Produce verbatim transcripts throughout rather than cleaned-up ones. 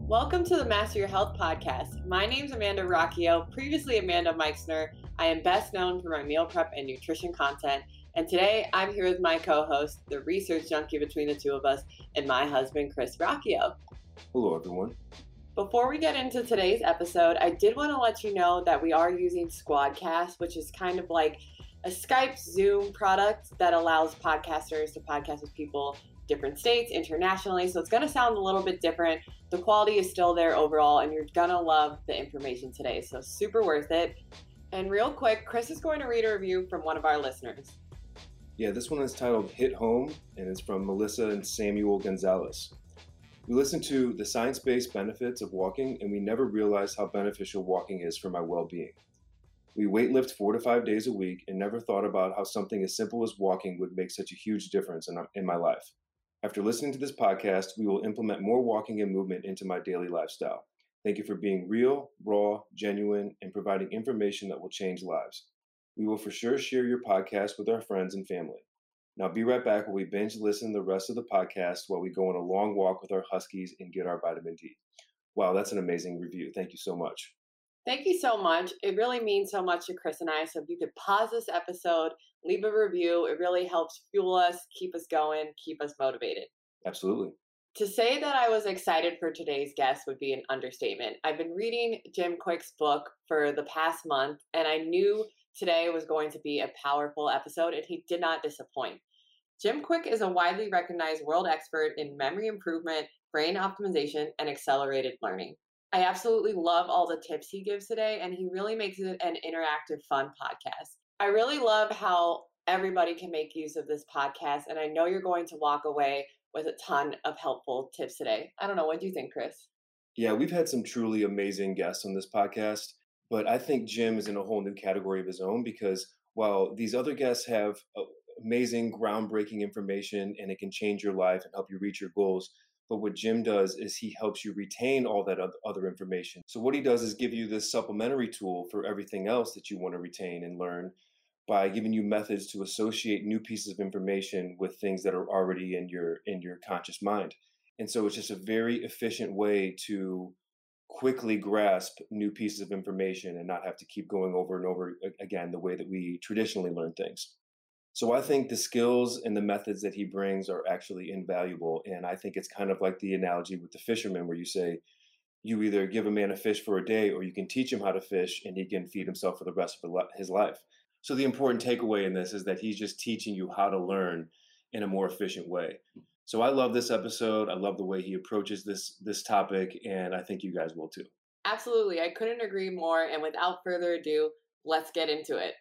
Welcome to the Master Your Health podcast. My name's Amanda Rocchio, previously Amanda Meixner. I am best known for my meal prep and nutrition content. And today I'm here with my co-host, the research junkie between the two of us, and my husband, Chris Rocchio. Hello, everyone. Before we get into today's episode, I did want to let you know that we are using Squadcast, which is kind of like a Skype Zoom product that allows podcasters to podcast with people different states, internationally. So it's going to sound a little bit different. The quality is still there overall, and you're going to love the information today. So super worth it. And real quick, Chris is going to read a review from one of our listeners. Yeah, this one is titled Hit Home, and it's from Melissa and Samuel Gonzalez. We listened to the science-based benefits of walking, and we never realized how beneficial walking is for my well-being. We weightlift four to five days a week and never thought about how something as simple as walking would make such a huge difference in, our, in my life. After listening to this podcast, we will implement more walking and movement into my daily lifestyle. Thank you for being real, raw, genuine, and providing information that will change lives. We will for sure share your podcast with our friends and family. Now be right back while we binge listen the rest of the podcast while we go on a long walk with our huskies and get our vitamin D. Wow, that's an amazing review. Thank you so much. Thank you so much. It really means so much to Chris and I. So if you could pause this episode, leave a review, it really helps fuel us, keep us going, keep us motivated. Absolutely. To say that I was excited for today's guest would be an understatement. I've been reading Jim Kwik's book for the past month, and I knew today was going to be a powerful episode, and he did not disappoint. Jim Kwik is a widely recognized world expert in memory improvement, brain optimization, and accelerated learning. I absolutely love all the tips he gives today, and he really makes it an interactive, fun podcast. I really love how everybody can make use of this podcast, and I know you're going to walk away with a ton of helpful tips today. I don't know. What do you think, Chris? Yeah, we've had some truly amazing guests on this podcast, but I think Jim is in a whole new category of his own because while these other guests have amazing, groundbreaking information and it can change your life and help you reach your goals, but what Jim does is he helps you retain all that other information. So what he does is give you this supplementary tool for everything else that you want to retain and learn by giving you methods to associate new pieces of information with things that are already in your in your conscious mind. And so it's just a very efficient way to quickly grasp new pieces of information and not have to keep going over and over again the way that we traditionally learn things. So I think the skills and the methods that he brings are actually invaluable. And I think it's kind of like the analogy with the fisherman where you say, you either give a man a fish for a day or you can teach him how to fish and he can feed himself for the rest of his life. So the important takeaway in this is that he's just teaching you how to learn in a more efficient way. So I love this episode. I love the way he approaches this, this topic, and I think you guys will too. Absolutely. I couldn't agree more. And without further ado, let's get into it.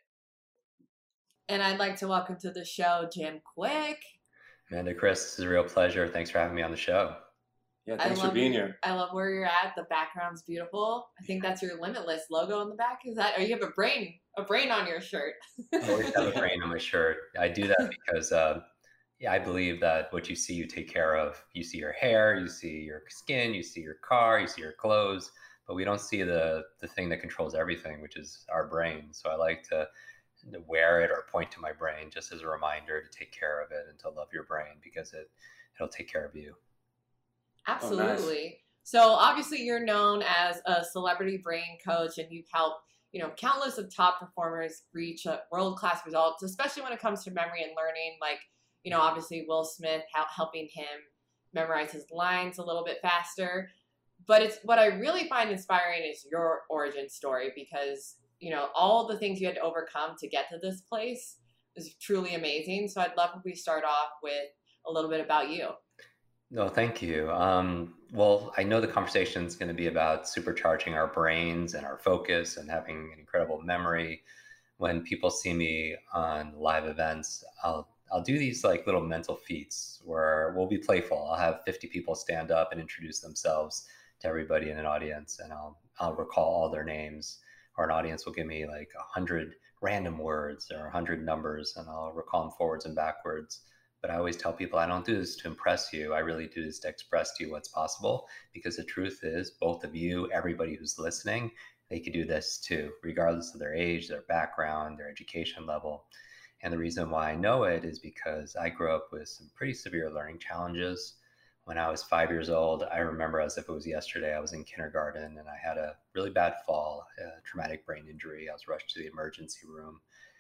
And I'd like to welcome to the show, Jim Kwik. Amanda, Chris, this is a real pleasure. Thanks for having me on the show. Yeah, thanks for being here. I love where you're at. The background's beautiful. I think that's your Limitless logo on the back. Is that, or you have a brain, a brain on your shirt? I always have a brain on my shirt. I do that because uh, yeah, I believe that what you see, you take care of. You see your hair, you see your skin, you see your car, you see your clothes, but we don't see the the thing that controls everything, which is our brain. So I like to to wear it or point to my brain just as a reminder to take care of it and to love your brain because it, it'll take care of you. Absolutely. Oh, nice. So obviously you're known as a celebrity brain coach and you've helped, you know, countless of top performers reach uh, world-class results, especially when it comes to memory and learning. Like, you know, obviously Will Smith help, helping him memorize his lines a little bit faster. But it's what I really find inspiring is your origin story because you know, all the things you had to overcome to get to this place is truly amazing. So I'd love if we start off with a little bit about you. No, thank you. Um, well, I know the conversation is going to be about supercharging our brains and our focus and having an incredible memory. When people see me on live events, I'll I'll do these like little mental feats where we'll be playful. I'll have fifty people stand up and introduce themselves to everybody in an audience, and I'll I'll recall all their names. Or an audience will give me like a hundred random words or a hundred numbers and I'll recall them forwards and backwards. But I always tell people I don't do this to impress you. I really do this to express to you what's possible because the truth is both of you, everybody who's listening, they could do this too, regardless of their age, their background, their education level. And the reason why I know it is because I grew up with some pretty severe learning challenges. when I was five years old. I remember as if it was yesterday. I was in kindergarten and I had a really bad fall, a traumatic brain injury. I was rushed to the emergency room.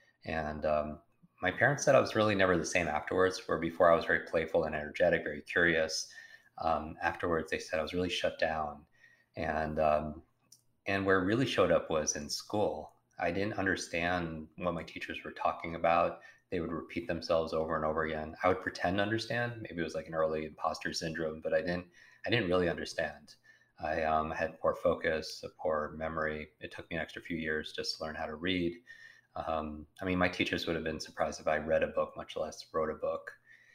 And um, my parents said I was really never the same afterwards, where before I was very playful and energetic, very curious. Um, afterwards, they said I was really shut down. And, um, and where it really showed up was in school. I didn't understand what my teachers were talking about. They would repeat themselves over and over again. I would pretend to understand. Maybe it was like an early imposter syndrome, but I didn't. I didn't really understand. I um, had poor focus, a poor memory. It took me an extra few years just to learn how to read. Um, I mean, my teachers would have been surprised if I read a book, much less wrote a book.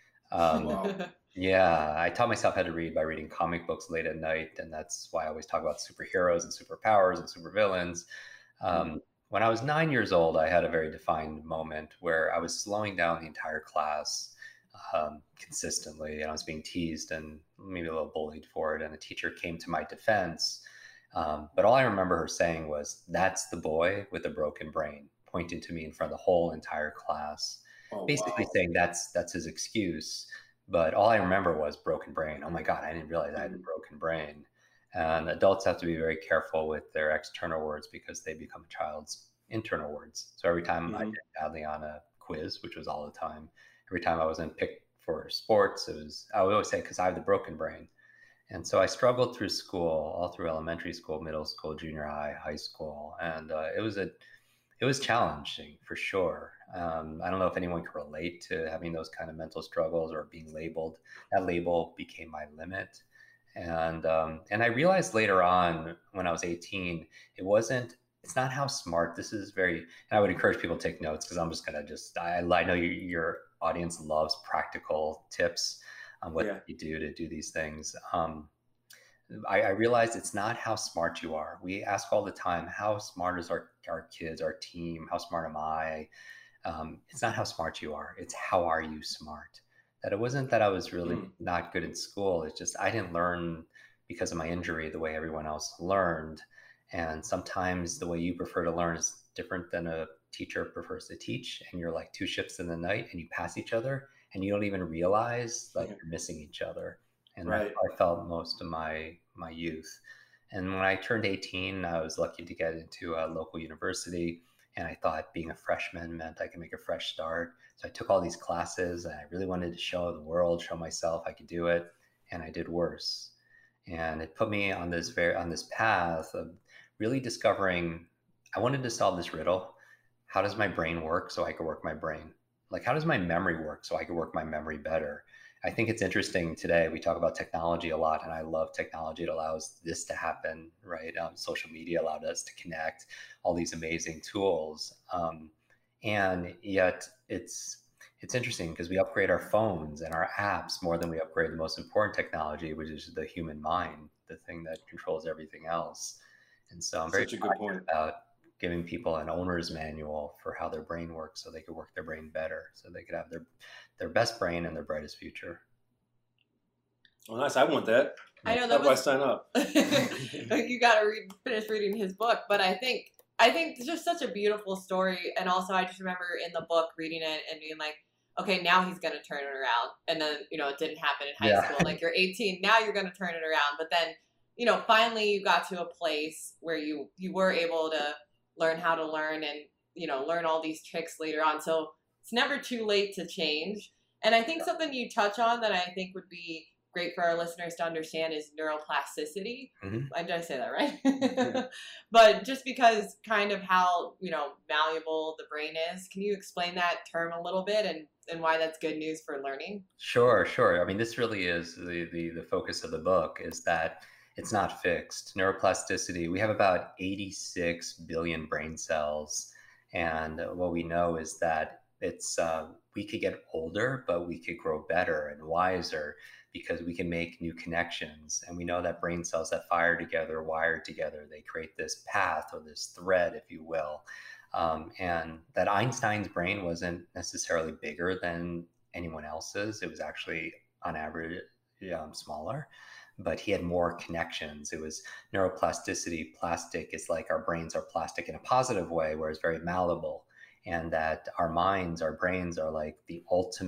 Um, Wow. yeah, I taught myself how to read by reading comic books late at night, and that's why I always talk about superheroes and superpowers and supervillains. Mm. Um, when I was nine years old, I had a very defined moment where I was slowing down the entire class um, consistently, and I was being teased and maybe a little bullied for it. And a teacher came to my defense, um, but all I remember her saying was, "That's the boy with the broken brain," pointing to me in front of the whole entire class, Oh, basically wow. saying that's that's his excuse. But all I remember was broken brain. Oh my God, I didn't realize I had a Mm. broken brain. And adults have to be very careful with their external words because they become a child's internal words. So every time I Hmm. did badly on a quiz, which was all the time, every time I wasn't picked for sports, it was, I would always say, because I have the broken brain. And so I struggled through school, all through elementary school, middle school, junior high, high school. And uh, it was a it was challenging for sure. Um, I don't know if anyone can relate to having those kind of mental struggles or being labeled. That label became my limit, and um, and I realized later on when I was eighteen, it wasn't. It's not how smart this is. Very, and I would encourage people to take notes because I'm just gonna just. I, I know you, your audience loves practical tips on what Yeah. you do to do these things. Um, I, I realized it's not how smart you are. We ask all the time, how smart is our, our kids, our team? How smart am I? Um, it's not how smart you are. It's how are you smart? That it wasn't that I was really Mm. not good at school. It's just I didn't learn because of my injury the way everyone else learned. And sometimes the way you prefer to learn is different than a teacher prefers to teach. And you're like two ships in the night and you pass each other and you don't even realize like you're missing each other. And that's Right. how I felt most of my my youth. And when I turned eighteen, I was lucky to get into a local university. And I thought being a freshman meant I could make a fresh start. So I took all these classes and I really wanted to show the world, show myself I could do it. And I did worse. And it put me on this very on this path of really discovering I wanted to solve this riddle. How does my brain work so I could work my brain? Like how does my memory work so I could work my memory better? I think it's interesting today. We talk about technology a lot, and I love technology. It allows this to happen, right? Um, social media allowed us to connect, all these amazing tools, um, and yet it's it's interesting because we upgrade our phones and our apps more than we upgrade the most important technology, which is the human mind, the thing that controls everything else. And so I'm very Such a good point. about giving people an owner's manual for how their brain works so they could work their brain better, so they could have their their best brain and their brightest future. Oh, nice. I want that. I know How that do I was sign up? you got to read finish reading his book, but I think I think it's just such a beautiful story, and also I just remember in the book reading it and being like, okay, now he's going to turn it around. And then, you know, it didn't happen in high Yeah. school. Like you're eighteen, now you're going to turn it around. But then, you know, finally you got to a place where you you were able to learn how to learn and, you know, learn all these tricks later on. So it's never too late to change. And I think something you touch on that I think would be great for our listeners to understand is neuroplasticity. hmm I Did I say that right? Mhm. But just because kind of how, you know, malleable the brain is, can you explain that term a little bit and, and why that's good news for learning? Sure, sure. I mean, this really is the, the the focus of the book is that it's not fixed. Neuroplasticity, we have about eighty-six billion brain cells. And what we know is that it's uh, we could get older, but we could grow better and wiser because we can make new connections. And we know that brain cells that fire together, wired together, they create this path or this thread, if you will. Um, and that Einstein's brain wasn't necessarily bigger than anyone else's. It was actually, on average, um, smaller, but he had more connections. It was neuroplasticity. Plastic is like our brains are plastic in a positive way, where it's very malleable. And that our minds, our brains are like the ultimate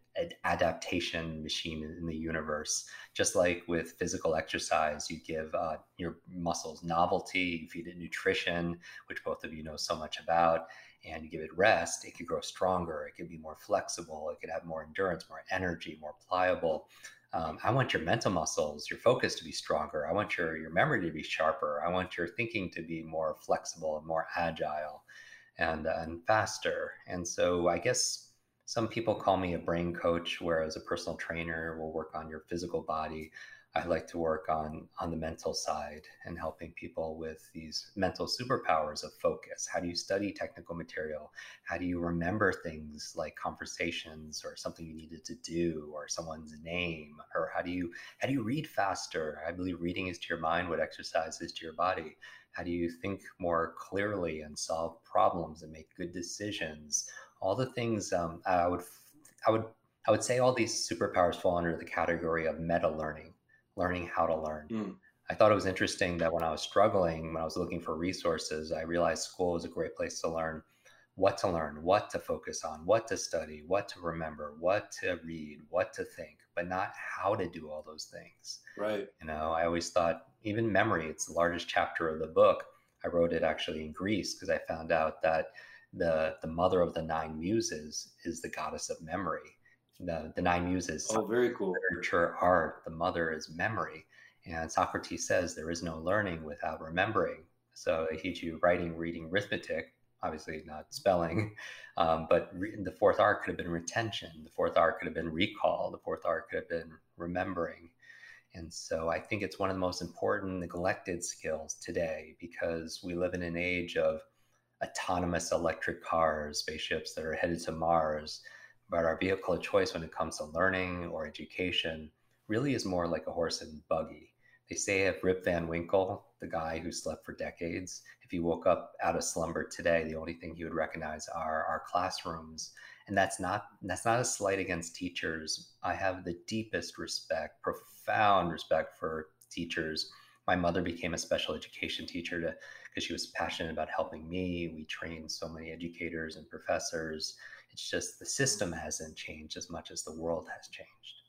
an adaptation machine in the universe. Just like with physical exercise, you give uh, your muscles novelty, you feed it nutrition, which both of you know so much about, and you give it rest, it could grow stronger, it could be more flexible, it could have more endurance, more energy, more pliable. Um, I want your mental muscles, your focus to be stronger. I want your, your memory to be sharper. I want your thinking to be more flexible and more agile and, uh, and faster. And so I guess some people call me a brain coach, whereas a personal trainer will work on your physical body. I like to work on, on the mental side and helping people with these mental superpowers of focus. How do you study technical material? How do you remember things like conversations or something you needed to do or someone's name? Or how do you how do you read faster? I believe reading is to your mind what exercise is to your body. How do you think more clearly and solve problems and make good decisions? All the things um, I would I would I would say all these superpowers fall under the category of meta learning. Learning how to learn. Mm. I thought it was interesting that when I was struggling, when I was looking for resources, I realized school was a great place to learn what to learn, what to focus on, what to study, what to remember, what to read, what to think, but not how to do all those things. Right. You know, I always thought even memory, it's the largest chapter of the book. I wrote it actually in Greece because I found out that the, the mother of the nine muses is the goddess of memory. The, the nine muses, oh, very cool. Literature, art, the mother is memory. And Socrates says there is no learning without remembering. So they teach you writing, reading, arithmetic, obviously not spelling, um, but re- the fourth art could have been retention. The fourth art could have been recall. The fourth art could have been remembering. And so I think it's one of the most important neglected skills today because we live in an age of autonomous electric cars, spaceships that are headed to Mars. But our vehicle of choice when it comes to learning or education really is more like a horse and buggy. They say of Rip Van Winkle, the guy who slept for decades, if he woke up out of slumber today, the only thing he would recognize are our classrooms. And that's not that's not a slight against teachers. I have the deepest respect, profound respect for teachers. My mother became a special education teacher to because she was passionate about helping me. We trained so many educators and professors. It's just the system hasn't changed as much as the world has changed.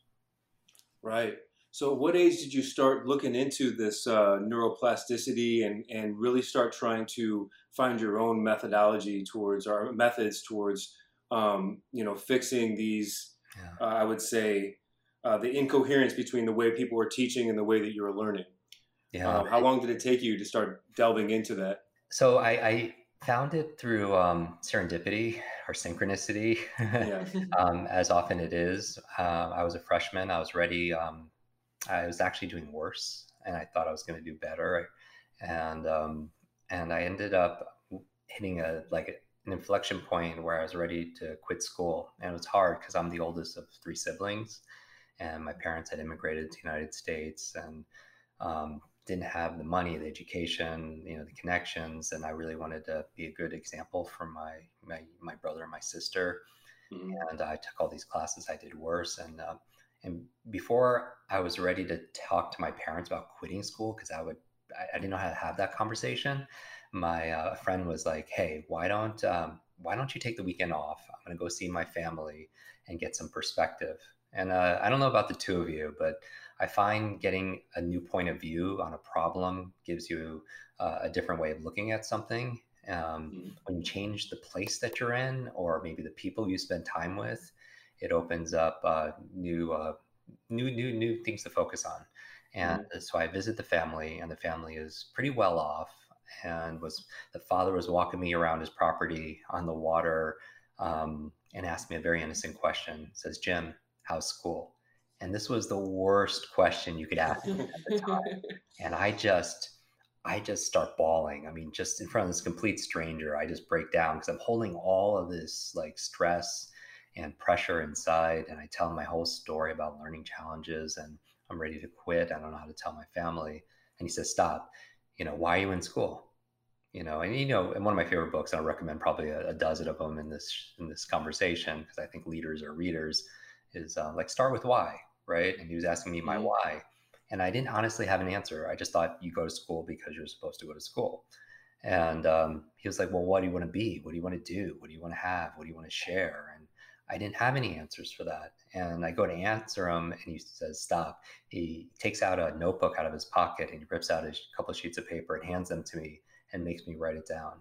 Right. So what age did you start looking into this uh, neuroplasticity and, and really start trying to find your own methodology towards or methods towards, um, you know, fixing these, yeah. uh, I would say, uh, the incoherence between the way people were teaching and the way that you were learning? Yeah. Uh, how long did it take you to start delving into that? So I, I found it through um, serendipity or synchronicity, yeah. um, as often it is. Uh, I was a freshman. I was ready. Um, I was actually doing worse, and I thought I was going to do better. And um, and I ended up hitting a like an inflection point where I was ready to quit school, and it was hard because I'm the oldest of three siblings, and my parents had immigrated to the United States, and um, didn't have the money, the education, you know, the connections, and I really wanted to be a good example for my my, my brother and my sister. Mm-hmm. And I took all these classes. I did worse, and uh, and before I was ready to talk to my parents about quitting school, because I would I, I didn't know how to have that conversation. My uh, friend was like, "Hey, why don't um, why don't you take the weekend off? I'm going to go see my family and get some perspective." And uh, I don't know about the two of you, but I find getting a new point of view on a problem gives you uh, a different way of looking at something. Um, mm-hmm. When you change the place that you're in, or maybe the people you spend time with, it opens up uh, new, uh, new, new, new things to focus on. And mm-hmm. so I visit the family, and the family is pretty well off. And was the father was walking me around his property on the water, um, and asked me a very innocent question. Says, "Jim, how's school?" And this was the worst question you could ask me at the time. And I just, I just start bawling. I mean, just in front of this complete stranger, I just break down because I'm holding all of this like stress and pressure inside. And I tell him my whole story about learning challenges, and I'm ready to quit. I don't know how to tell my family. And he says, "Stop. You know, why are you in school?" You know, and you know, in one of my favorite books, I'll recommend probably a, a dozen of them in this in this conversation, because I think leaders are readers, is uh, like start with why. Right. And he was asking me my mm-hmm. why. And I didn't honestly have an answer. I just thought you go to school because you're supposed to go to school. And um, he was like, "Well, what do you want to be? What do you want to do? What do you want to have? What do you want to share?" And I didn't have any answers for that. And I go to answer him and he says, stop. He takes out a notebook out of his pocket and he rips out a couple of sheets of paper and hands them to me and makes me write it down.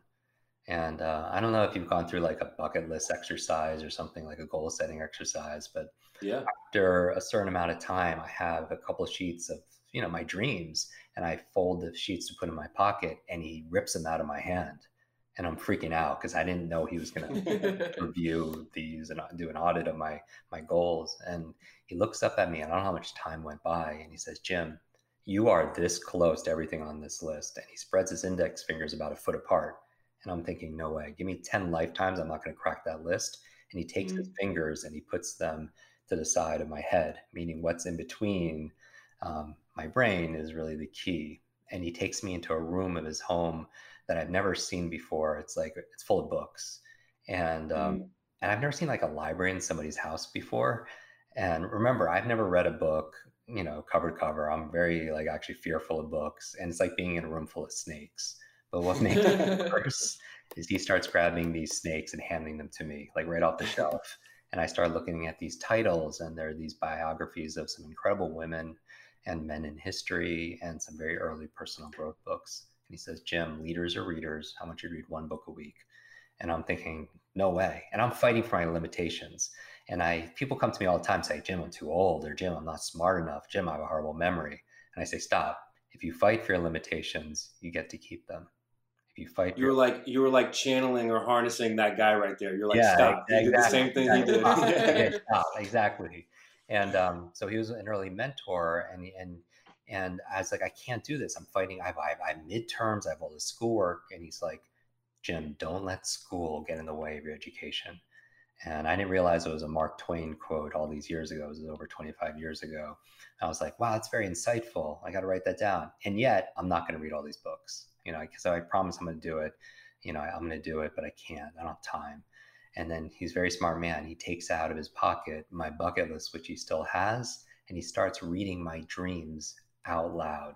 And uh, I don't know if you've gone through like a bucket list exercise or something, like a goal setting exercise, but yeah, after a certain amount of time, I have a couple of sheets of, you know, my dreams, and I fold the sheets to put in my pocket and he rips them out of my hand. And I'm freaking out because I didn't know he was going to review these and do an audit of my my goals. And he looks up at me, and I don't know how much time went by, and he says, Jim, you are this close to everything on this list. And he spreads his index fingers about a foot apart. And I'm thinking, no way, give me ten lifetimes, I'm not going to crack that list. And he takes mm. his fingers and he puts them to the side of my head, meaning what's in between um, my brain is really the key. And he takes me into a room of his home that I've never seen before. It's like, it's full of books. And, um, mm. and I've never seen like a library in somebody's house before. And remember, I've never read a book, you know, cover to cover. I'm very like actually fearful of books. And it's like being in a room full of snakes. But what makes it worse is he starts grabbing these snakes and handing them to me, like right off the shelf. And I start looking at these titles, and there are these biographies of some incredible women and men in history and some very early personal growth books. And he says, Jim, leaders are readers. I want you to read one book a week. And I'm thinking, no way. And I'm fighting for my limitations. And I people come to me all the time and say, Jim, I'm too old, or Jim, I'm not smart enough. Jim, I have a horrible memory. And I say, stop. If you fight for your limitations, you get to keep them. If you fight, you were like you were like channeling or harnessing that guy right there. You're like, yeah, stop. Exactly, you did the same thing exactly. he did. Yeah, stop. Exactly. And um, so he was an early mentor, and and and I was like, I can't do this. I'm fighting. I have, I have, I have midterms. I have all this schoolwork, and he's like, Jim, don't let school get in the way of your education. And I didn't realize it was a Mark Twain quote all these years ago. It was over twenty-five years ago. I was like, wow, that's very insightful. I got to write that down. And yet I'm not going to read all these books, you know, because I promise I'm going to do it. You know, I'm going to do it, but I can't. I don't have time. And then he's a very smart man. He takes out of his pocket my bucket list, which he still has, and he starts reading my dreams out loud.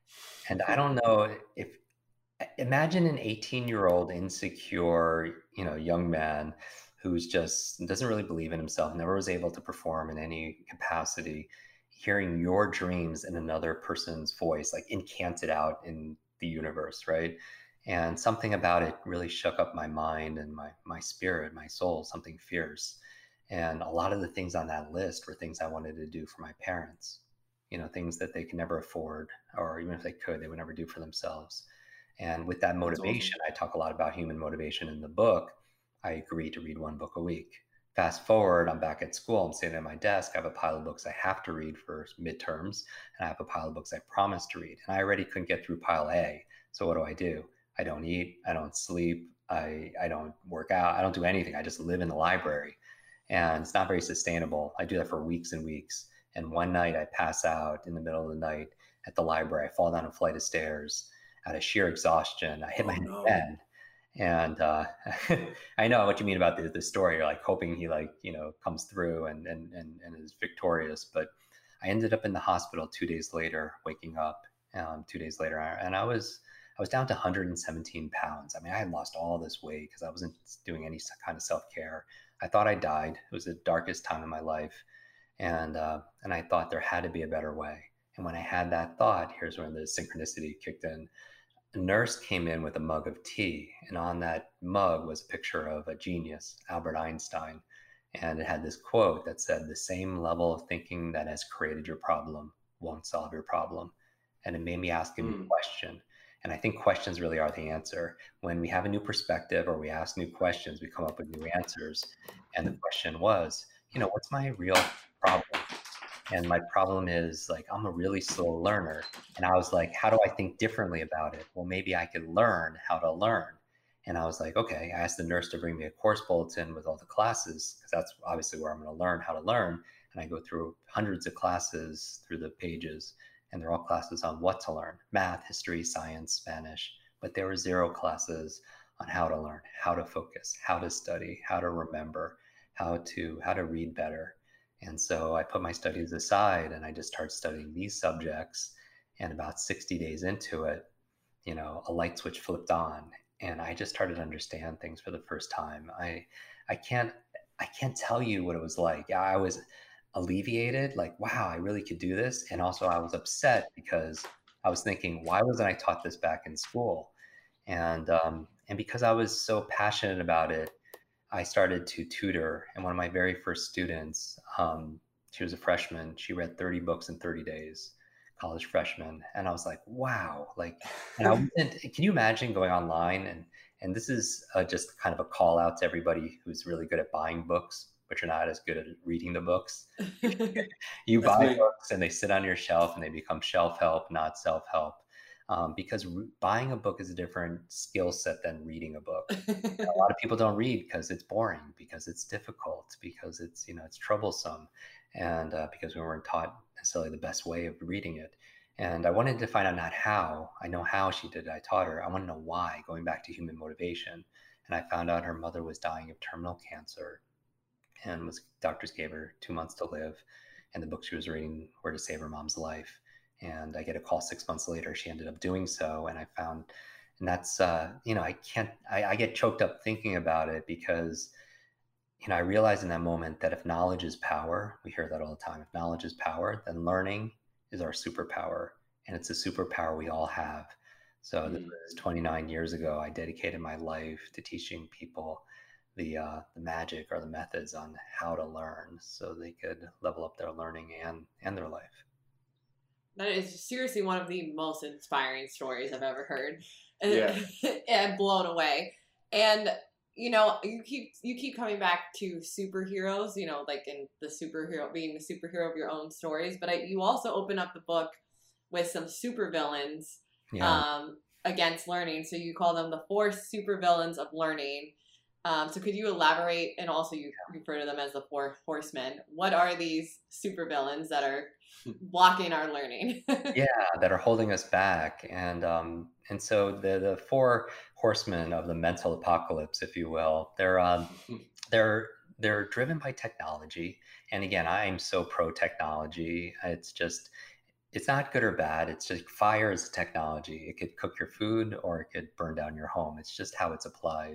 And I don't know if, imagine an eighteen year old insecure, you know, young man who's just doesn't really believe in himself, never was able to perform in any capacity, hearing your dreams in another person's voice, like incanted out in the universe, right? And something about it really shook up my mind and my my spirit, my soul, something fierce. And a lot of the things on that list were things I wanted to do for my parents, you know, things that they could never afford, or even if they could, they would never do for themselves. And with that motivation, awesome. I talk a lot about human motivation in the book. I agreed to read one book a week. Fast forward, I'm back at school, I'm sitting at my desk, I have a pile of books I have to read for midterms, and I have a pile of books I promised to read. And I already couldn't get through pile A. So what do I do? I don't eat, I don't sleep, I, I don't work out, I don't do anything. I just live in the library. And it's not very sustainable. I do that for weeks and weeks. And one night I pass out in the middle of the night at the library. I fall down a flight of stairs out of sheer exhaustion. I hit oh, my head no. in bed. And uh, I know what you mean about the, the story. You're like hoping he like, you know, comes through and, and, and, and is victorious. But I ended up in the hospital two days later, waking up um, two days later. And I was, I was down to one hundred seventeen pounds. I mean, I had lost all this weight because I wasn't doing any kind of self-care. I thought I died. It was the darkest time in my life. And, uh, and I thought there had to be a better way. And when I had that thought, here's when the synchronicity kicked in. A nurse came in with a mug of tea, and on that mug was a picture of a genius, Albert Einstein. And it had this quote that said, the same level of thinking that has created your problem won't solve your problem. And it made me ask a new mm. question. And I think questions really are the answer. When we have a new perspective or we ask new questions, we come up with new answers. And the question was, you know, what's my real problem? And my problem is like, I'm a really slow learner. And I was like, how do I think differently about it? Well, maybe I could learn how to learn. And I was like, okay, I asked the nurse to bring me a course bulletin with all the classes, because that's obviously where I'm going to learn how to learn. And I go through hundreds of classes through the pages, and they're all classes on what to learn: math, history, science, Spanish. But there were zero classes on how to learn, how to focus, how to study, how to remember, how to, how to read better. And so I put my studies aside and I just started studying these subjects. And about sixty days into it, you know, a light switch flipped on and I just started to understand things for the first time. I, I can't, I can't tell you what it was like. I was alleviated, like, wow, I really could do this. And also I was upset because I was thinking, why wasn't I taught this back in school? And um, and because I was so passionate about it, I started to tutor. And one of my very first students, um, she was a freshman. She read thirty books in thirty days, college freshman. And I was like, wow, like, and I wasn't, can you imagine going online and, and this is uh, just kind of a call out to everybody who's really good at buying books, but you're not as good at reading the books. You That's buy me. books and they sit on your shelf and they become shelf help, not self help. Um, because re- buying a book is a different skill set than reading a book. A lot of people don't read because it's boring, because it's difficult, because it's, you know, it's troublesome, and uh, because we weren't taught necessarily the best way of reading it. And I wanted to find out not how. I know how she did it. I taught her. I want to know why, going back to human motivation. And I found out her mother was dying of terminal cancer, and was doctors gave her two months to live, and the books she was reading were to save her mom's life. And I get a call six months later. She ended up doing so, and I found, and that's uh, you know, I can't. I, I get choked up thinking about it because you know I realized in that moment that if knowledge is power, we hear that all the time. If knowledge is power, then learning is our superpower, and it's a superpower we all have. So this Mm. was twenty-nine years ago. I dedicated my life to teaching people the uh, the magic or the methods on how to learn, so they could level up their learning and and their life. That is seriously one of the most inspiring stories I've ever heard. Yeah. And blown away. And you know, you keep you keep coming back to superheroes, you know, like in the superhero being the superhero of your own stories, but I, you also open up the book with some supervillains Yeah. um, against learning. So you call them the four supervillains of learning. Um, so could you elaborate, and also you refer to them as the four horsemen. What are these supervillains that are blocking our learning? Yeah, that are holding us back. And um, and so the the four horsemen of the mental apocalypse, if you will, they're um, they're they're driven by technology. And again, I'm so pro technology. It's just it's not good or bad. It's just fire is a technology. It could cook your food or it could burn down your home. It's just how it's applied.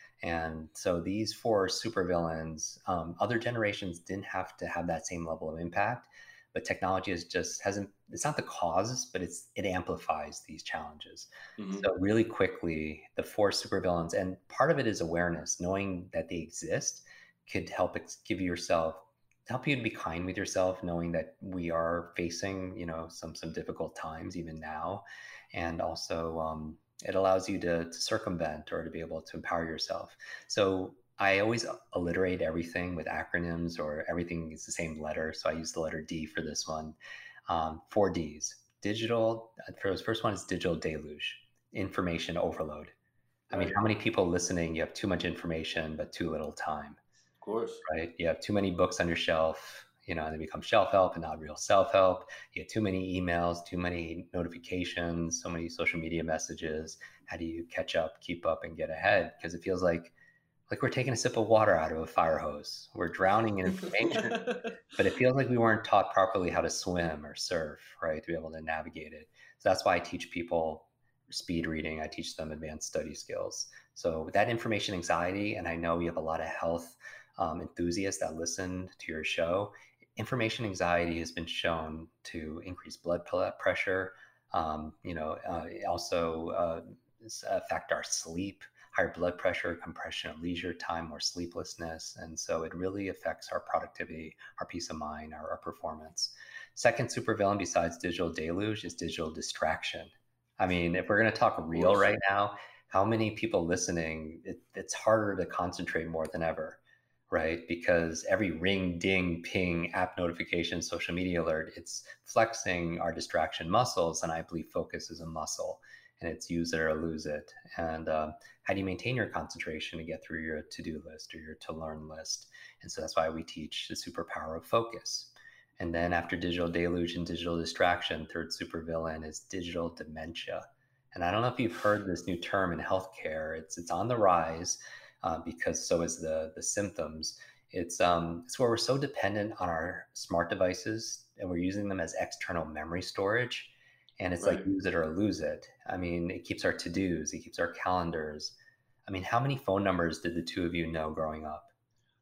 And so these four supervillains, um, other generations didn't have to have that same level of impact, but technology is just hasn't. It's not the cause, but it's it amplifies these challenges. Mhm. So really quickly, the four supervillains, and part of it is awareness, knowing that they exist, could help ex- give yourself help you to be kind with yourself, knowing that we are facing you know some some difficult times even now, and also um, it allows you to, to circumvent or to be able to empower yourself. So I always alliterate everything with acronyms, or everything is the same letter. So I use the letter D for this one. Um, four Ds. Digital, for the first one is digital deluge, information overload. I mean, Right. how many people listening, you have too much information, but too little time, Of course. right? You have too many books on your shelf, you know, and they become shelf help and not real self help. You get too many emails, too many notifications, so many social media messages. How do you catch up, keep up, and get ahead? Because it feels like like we're taking a sip of water out of a fire hose. We're drowning in information, but it feels like we weren't taught properly how to swim or surf, right? To be able to navigate it. So that's why I teach people speed reading. I teach them advanced study skills. So that information anxiety, and I know you have a lot of health um, enthusiasts that listen to your show. Information anxiety has been shown to increase blood pressure. Um, you know, uh, also uh, affect our sleep, higher blood pressure, compression of leisure time, more sleeplessness. And so it really affects our productivity, our peace of mind, our, our performance. Second supervillain besides digital deluge is digital distraction. I mean, if we're going to talk Of real course. right now, how many people listening, it, it's harder to concentrate more than ever, right? Because every ring, ding, ping, app notification, social media alert, it's flexing our distraction muscles. And I believe focus is a muscle, and it's use it or lose it. And um, how do you maintain your concentration to get through your to-do list or your to-learn list? And so that's why we teach the superpower of focus. And then after digital deluge and digital distraction, third supervillain is digital dementia. And I don't know if you've heard this new term in healthcare. It's it's on the rise uh, because so is the the symptoms. It's um it's where we're so dependent on our smart devices and we're using them as external memory storage. And it's like Right. use it or lose it. I mean, it keeps our to-dos, it keeps our calendars. I mean, how many phone numbers did the two of you know growing up?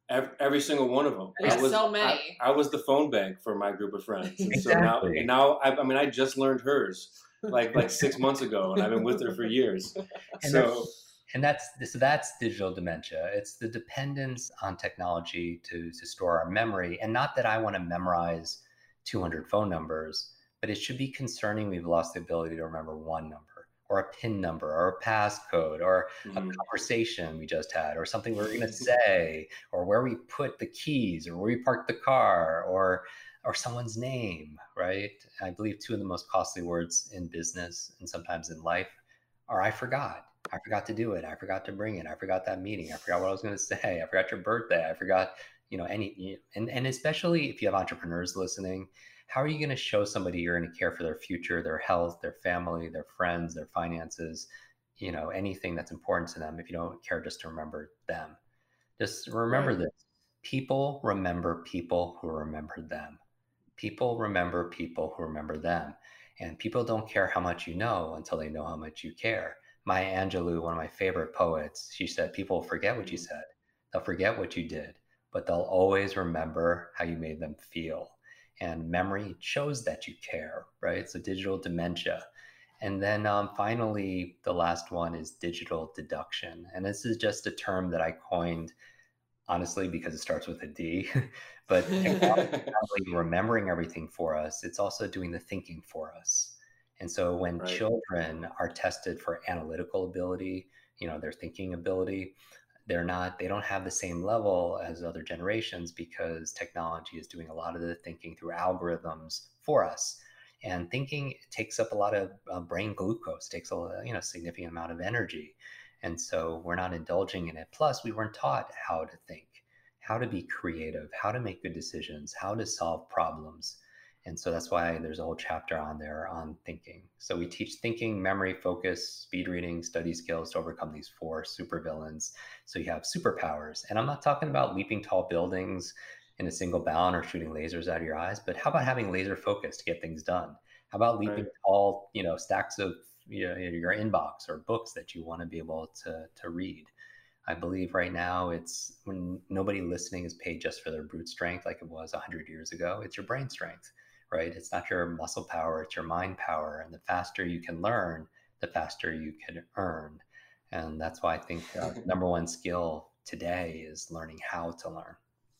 Every, every single one of them. There's I was, so many. I, I was the phone bank for my group of friends. And Exactly. so now, and now I, I mean, I just learned hers like like six months ago, and I've been with her for years. And So, that's, and that's so that's digital dementia. It's the dependence on technology to to store our memory. And not that I want to memorize two hundred phone numbers, but it should be concerning we've lost the ability to remember one number, or a PIN number, or a passcode, or mhm. a conversation we just had, or something we we're going to say, or where we put the keys, or where we parked the car, or or someone's name, right? I believe two of the most costly words in business and sometimes in life are I forgot. I forgot to do it. I forgot to bring it. I forgot that meeting. I forgot what I was going to say. I forgot your birthday. I forgot, you know, any, and, and especially if you have entrepreneurs listening, how are you going to show somebody you're going to care for their future, their health, their family, their friends, their finances, you know, anything that's important to them if you don't care just to remember them? Just remember Right. this. People remember people who remember them. People remember people who remember them. And people don't care how much you know until they know how much you care. Maya Angelou, one of my favorite poets, she said, people forget what you said. They'll forget what you did, but they'll always remember how you made them feel. And memory shows that you care, right? So digital dementia. And then um, finally, the last one is digital deduction. And this is just a term that I coined, honestly, because it starts with a D. But technology is not only remembering everything for us, it's also doing the thinking for us. And so when Right. children are tested for analytical ability, you know, their thinking ability, they're not, they don't have the same level as other generations because technology is doing a lot of the thinking through algorithms for us. And thinking takes up a lot of uh, brain glucose, takes a you know significant amount of energy. And so we're not indulging in it. Plus, we weren't taught how to think, how to be creative, how to make good decisions, how to solve problems. And so that's why there's a whole chapter on there on thinking. So we teach thinking, memory, focus, speed reading, study skills to overcome these four supervillains. So you have superpowers. And I'm not talking about leaping tall buildings in a single bound or shooting lasers out of your eyes, but how about having laser focus to get things done? How about leaping Right. tall, you know, stacks of you know, your inbox or books that you want to be able to, to read? I believe right now it's when nobody listening is paid just for their brute strength like it was one hundred years ago. It's your brain strength, right? It's not your muscle power, it's your mind power. And the faster you can learn, the faster you can earn. And that's why I think uh, number one skill today is learning how to learn.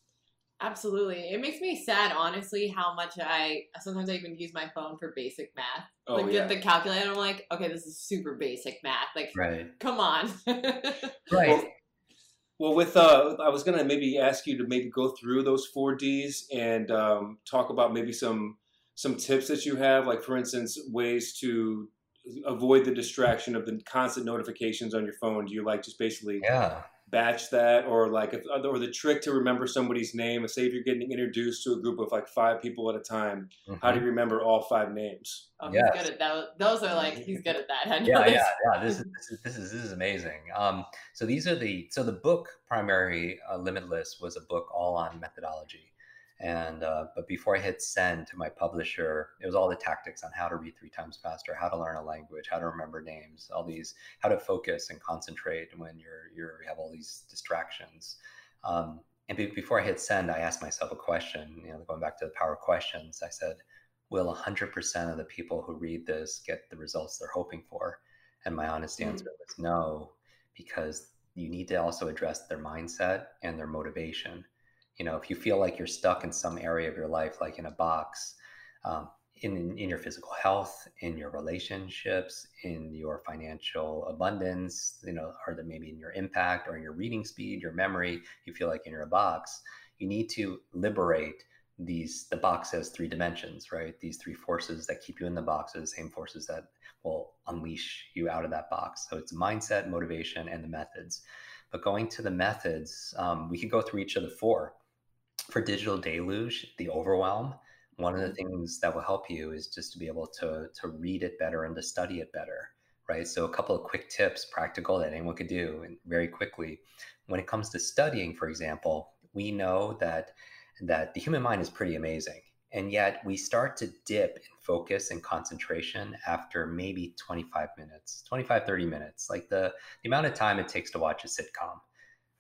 Absolutely. It makes me sad, honestly, how much I sometimes I even use my phone for basic math. Oh, like yeah. get the calculator, I'm like, okay, this is super basic math. Like, Right. come on. Right. Well, well, with uh, I was gonna maybe ask you to maybe go through those four Ds and um, talk about maybe some some tips that you have, like for instance, ways to avoid the distraction of the constant notifications on your phone. Do you like just basically Yeah. batch that, or like if, or the trick to remember somebody's name? Say if you're getting introduced to a group of like five people at a time, Mhm. how do you remember all five names? Oh, Yes. he's good at those. Those are like, he's good at that. I know Yeah, this. yeah, yeah. This is this is this is, this is amazing. Um, so these are the so the book Primary uh, Limitless was a book all on methodology, and uh, but before I hit send to my publisher, it was all the tactics on how to read three times faster, how to learn a language, how to remember names, all these, how to focus and concentrate when you're you're you have all these distractions. Um, and be, before I hit send, I asked myself a question. You know, going back to the power questions, I said, will one hundred percent of the people who read this get the results they're hoping for? And my honest Mm. answer was no, because you need to also address their mindset and their motivation. You know, if you feel like you're stuck in some area of your life, like in a box, um, in, in your physical health, in your relationships, in your financial abundance, you know, or the, maybe in your impact or in your reading speed, your memory, you feel like you're in a box, you need to liberate these, the box has three dimensions, right? These three forces that keep you in the box are the same forces that will unleash you out of that box. So it's mindset, motivation, and the methods. But going to the methods, um, we could go through each of the four. For digital deluge, the overwhelm, one of the things that will help you is just to be able to, to read it better and to study it better, right? So a couple of quick tips, practical, that anyone could do, and very quickly. When it comes to studying, for example, we know that that the human mind is pretty amazing. And yet we start to dip in focus and concentration after maybe twenty-five minutes, twenty-five, thirty minutes, like the, the amount of time it takes to watch a sitcom,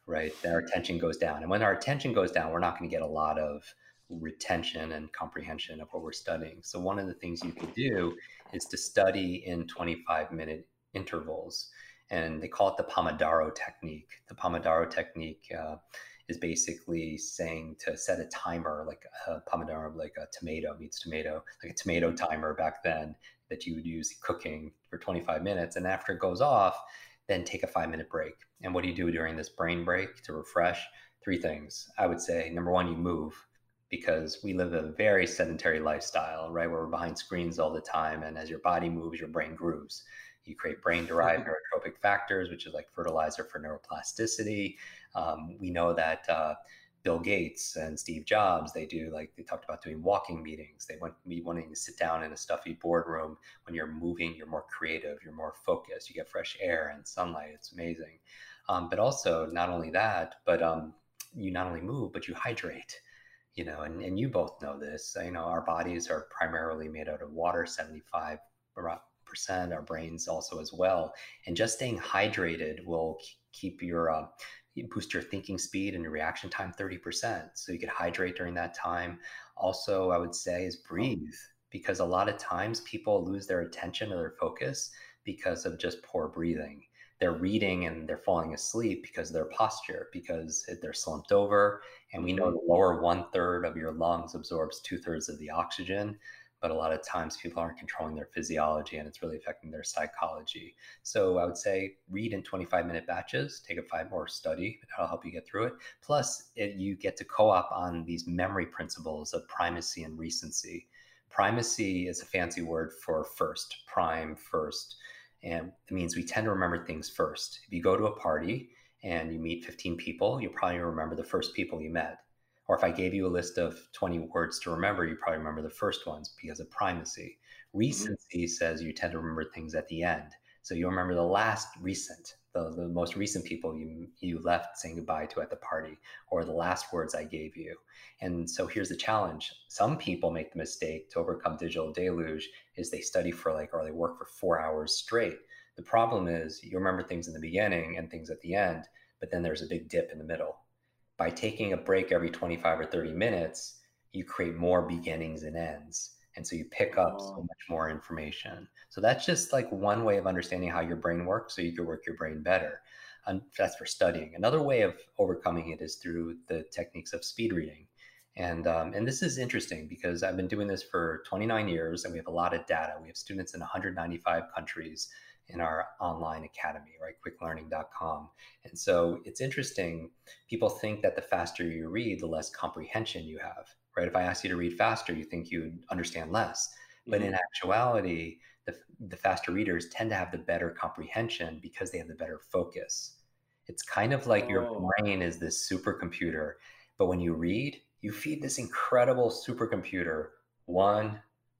right? Then our attention goes down. And when our attention goes down, we're not going to get a lot of retention and comprehension of what we're studying. So one of the things you can do is to study in twenty-five minute intervals. And they call it the Pomodoro technique. The Pomodoro technique uh, is basically saying to set a timer, like a Pomodoro, like a tomato meets tomato, like a tomato timer back then that you would use cooking for twenty-five minutes. And after it goes off, then take a five minute break. And what do you do during this brain break to refresh? Three things. I would say, number one, you move, because we live a very sedentary lifestyle, right? Where we're behind screens all the time. And as your body moves, your brain grooves. You create brain-derived neurotrophic factors, which is like fertilizer for neuroplasticity. Um, we know that uh, Bill Gates and Steve Jobs, they do like, they talked about doing walking meetings. They want me wanting to sit down in a stuffy boardroom. When you're moving, you're more creative, you're more focused, you get fresh air and sunlight. It's amazing. Um, but also not only that, but um, you not only move, but you hydrate. You know, and, and you both know this. You know, our bodies are primarily made out of water, seventy-five percent, our brains also as well. And just staying hydrated will keep your, uh, boost your thinking speed and your reaction time thirty percent. So you could hydrate during that time. Also, I would say is breathe, because a lot of times people lose their attention or their focus because of just poor breathing. They're reading and they're falling asleep because of their posture, because they're slumped over. And we know the lower one third of your lungs absorbs two thirds of the oxygen. But a lot of times people aren't controlling their physiology, and it's really affecting their psychology. So I would say read in twenty-five minute batches, take a five more study. That'll help you get through it. Plus it, you get to co-op on these memory principles of primacy and recency. Primacy is a fancy word for first, prime, first. And it means we tend to remember things first. If you go to a party and you meet fifteen people, you'll probably remember the first people you met. Or if I gave you a list of twenty words to remember, you probably remember the first ones because of primacy. Recency mm-hmm. says you tend to remember things at the end. So you remember the last recent, the, the most recent people you, you left saying goodbye to at the party, or the last words I gave you. And so here's the challenge. Some people make the mistake to overcome digital deluge is they study for like, or they work for four hours straight. The problem is you remember things in the beginning and things at the end, but then there's a big dip in the middle. By taking a break every twenty-five or thirty minutes, you create more beginnings and ends. And so you pick up oh. so much more information. So that's just like one way of understanding how your brain works so you can work your brain better. And that's for studying. Another way of overcoming it is through the techniques of speed reading. And, um, and this is interesting because I've been doing this for twenty-nine years and we have a lot of data. We have students in one hundred ninety-five countries in our online academy, right? quick learning dot com. And so it's interesting. People think that the faster you read, the less comprehension you have, right? If I ask you to read faster, you think you'd understand less. But mm-hmm. in actuality, the, the faster readers tend to have the better comprehension because they have the better focus. It's kind of like oh. your brain is this supercomputer, but when you read, you feed this incredible supercomputer one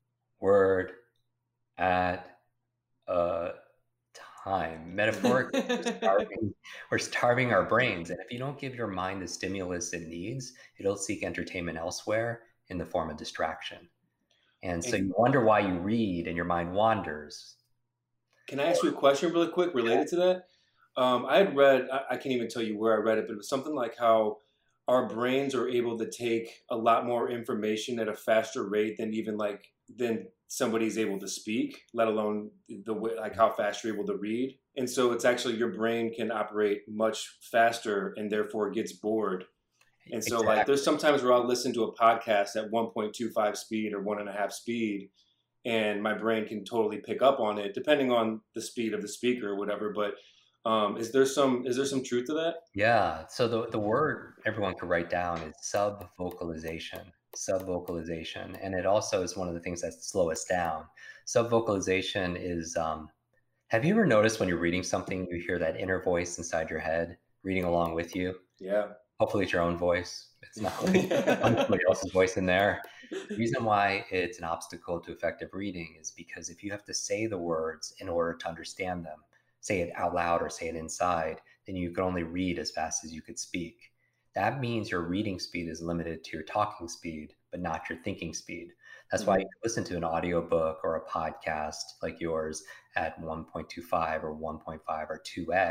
word at a time. Metaphorically, we're, starving, we're starving our brains. And if you don't give your mind the stimulus it needs, it'll seek entertainment elsewhere in the form of distraction. And so you wonder why you read and your mind wanders. Can I ask you a question really quick related to that? Um, I had read, I, I can't even tell you where I read it, but it was something like how our brains are able to take a lot more information at a faster rate than even like, than somebody's able to speak, let alone the way, like how fast you're able to read. And so it's actually your brain can operate much faster and therefore it gets bored. And so exactly. like there's sometimes where I'll listen to a podcast at one point two five speed or one and a half speed, and my brain can totally pick up on it depending on the speed of the speaker or whatever. But um, is there some, is there some truth to that? Yeah. So the, the word everyone could write down is sub-vocalization. Sub-vocalization. And it also is one of the things that slow us down. Sub-vocalization is, um, have you ever noticed when you're reading something, you hear that inner voice inside your head reading along with you? Yeah. Hopefully it's your own voice. It's not like somebody else's voice in there. The reason why it's an obstacle to effective reading is because if you have to say the words in order to understand them, say it out loud or say it inside, then you can only read as fast as you could speak. That means your reading speed is limited to your talking speed, but not your thinking speed. That's mm-hmm. why you can listen to an audiobook or a podcast like yours at one point two five or one point five or two x,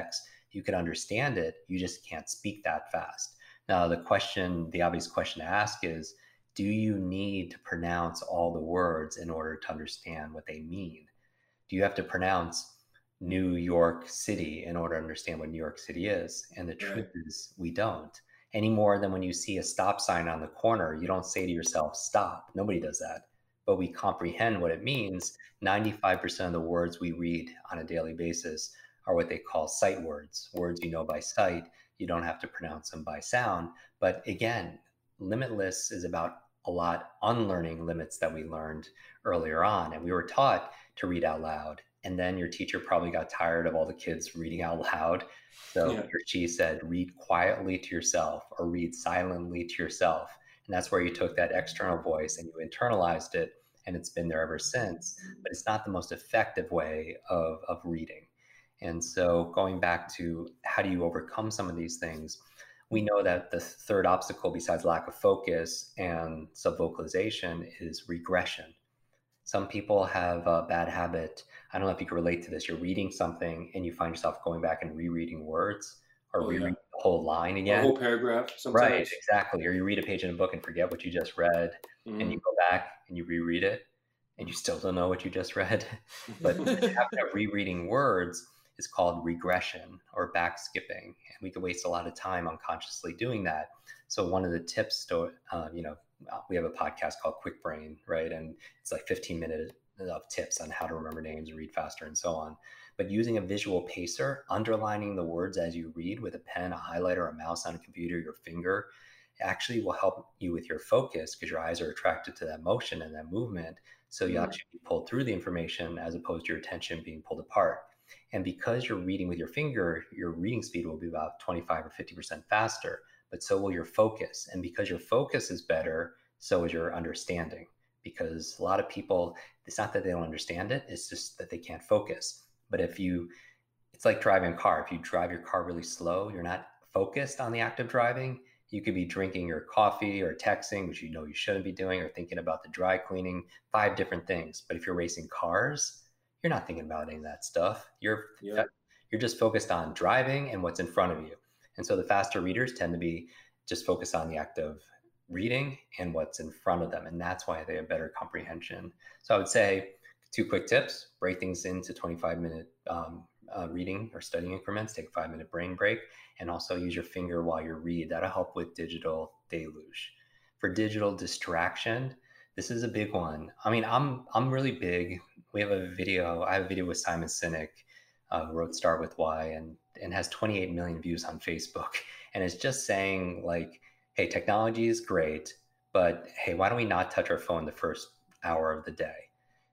You can understand it, you just can't speak that fast. Now, the question, the obvious question to ask is, do you need to pronounce all the words in order to understand what they mean? Do you have to pronounce New York City in order to understand what New York City is? And the truth Right. is, we don't. Any more than when you see a stop sign on the corner, you don't say to yourself, stop. Nobody does that. But we comprehend what it means. ninety-five percent of the words we read on a daily basis are what they call sight words, words you know by sight. You don't have to pronounce them by sound. But again, Limitless is about a lot unlearning limits that we learned earlier on. And we were taught to read out loud. And then your teacher probably got tired of all the kids reading out loud. So Yeah. he or she said, read quietly to yourself or read silently to yourself. And that's where you took that external voice and you internalized it. And it's been there ever since. But it's not the most effective way of, of reading. And so going back to how do you overcome some of these things? We know that the third obstacle besides lack of focus and subvocalization is regression. Some people have a bad habit. I don't know if you can relate to this. You're reading something and you find yourself going back and rereading words or Oh yeah. rereading the whole line A again. whole paragraph Right, sometimes. exactly. Or you read a page in a book and forget what you just read, and you Mhm. go back and you reread it, and you still don't know what you just read. But the habit of rereading words is called regression or back skipping, and we could waste a lot of time unconsciously doing that. So one of the tips to, uh, you know, uh, we have a podcast called Quick Brain, right? And it's like fifteen minutes of tips on how to remember names, read faster, and so on. But using a visual pacer, underlining the words as you read with a pen, a highlighter, a mouse on a computer, your finger, actually will help you with your focus because your eyes are attracted to that motion and that movement. So you Mm. actually be pulled through the information as opposed to your attention being pulled apart. And because you're reading with your finger, your reading speed will be about twenty-five or fifty percent faster, but so will your focus. And because your focus is better, so is your understanding. Because a lot of people, it's not that they don't understand it, it's just that they can't focus. But if you, it's like driving a car. If you drive your car really slow, you're not focused on the act of driving. You could be drinking your coffee or texting, which you know you shouldn't be doing, or thinking about the dry cleaning, five different things. But if you're racing cars, you're not thinking about any of that stuff. You're Yep. you're just focused on driving and what's in front of you. And so the faster readers tend to be just focused on the act of reading and what's in front of them. And that's why they have better comprehension. So I would say two quick tips: break things into twenty-five minute um, uh, reading or studying increments, take a five minute brain break, and also use your finger while you read. That'll help with digital deluge. For digital distraction, this is a big one. I mean, I'm I'm really big. We have a video. I have a video with Simon Sinek, uh, who wrote Start With Why, and and has twenty-eight million views on Facebook. And it's just saying like, hey, technology is great, but hey, why don't we not touch our phone the first hour of the day?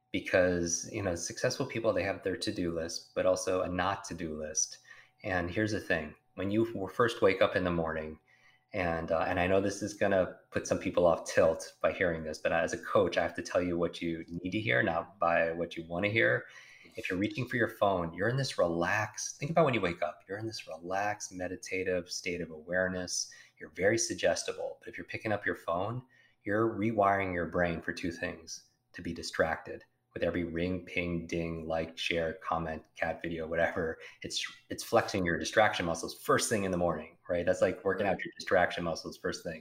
Because you know, successful people, they have their to-do list, but also a not to-do list. And here's the thing: when you first wake up in the morning, and uh, and I know this is gonna put some people off tilt by hearing this, but as a coach, I have to tell you what you need to hear, not by what you want to hear. If you're reaching for your phone, you're in this relaxed, think about when you wake up, you're in this relaxed, meditative state of awareness. You're very suggestible. But if you're picking up your phone, you're rewiring your brain for two things: to be distracted with every ring, ping, ding, like, share, comment, cat video, whatever. It's it's flexing your distraction muscles first thing in the morning, right? That's like working out Right. your distraction muscles first thing.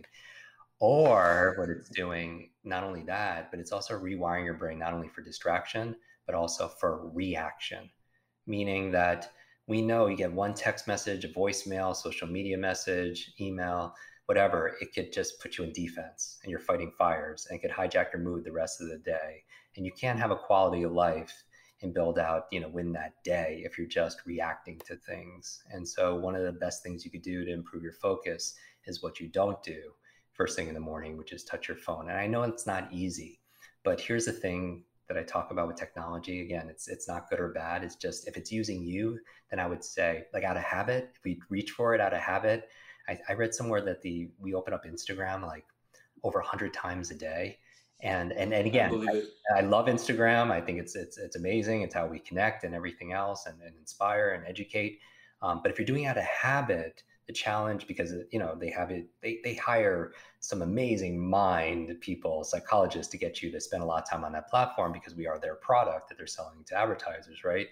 Or what it's doing, not only that, but it's also rewiring your brain not only for distraction, but also for reaction. Meaning that we know you get one text message, a voicemail, social media message, email, whatever, it could just put you in defense and you're fighting fires, and it could hijack your mood the rest of the day. And you can't have a quality of life and build out, you know, win that day if you're just reacting to things. And so one of the best things you could do to improve your focus is what you don't do first thing in the morning, which is touch your phone. And I know it's not easy, but here's the thing that I talk about with technology. Again, it's it's not good or bad. It's just if it's using you, then I would say, like, out of habit, if we reach for it out of habit. I, I read somewhere that the we open up Instagram like over a hundred times a day. And and and I again, believe it. I, I love Instagram. I think it's it's it's amazing. It's how we connect and everything else, and, and inspire and educate. Um, but if you're doing it out of habit, the challenge, because you know they have it, they they hire some amazing mind people, psychologists, to get you to spend a lot of time on that platform because we are their product that they're selling to advertisers, right?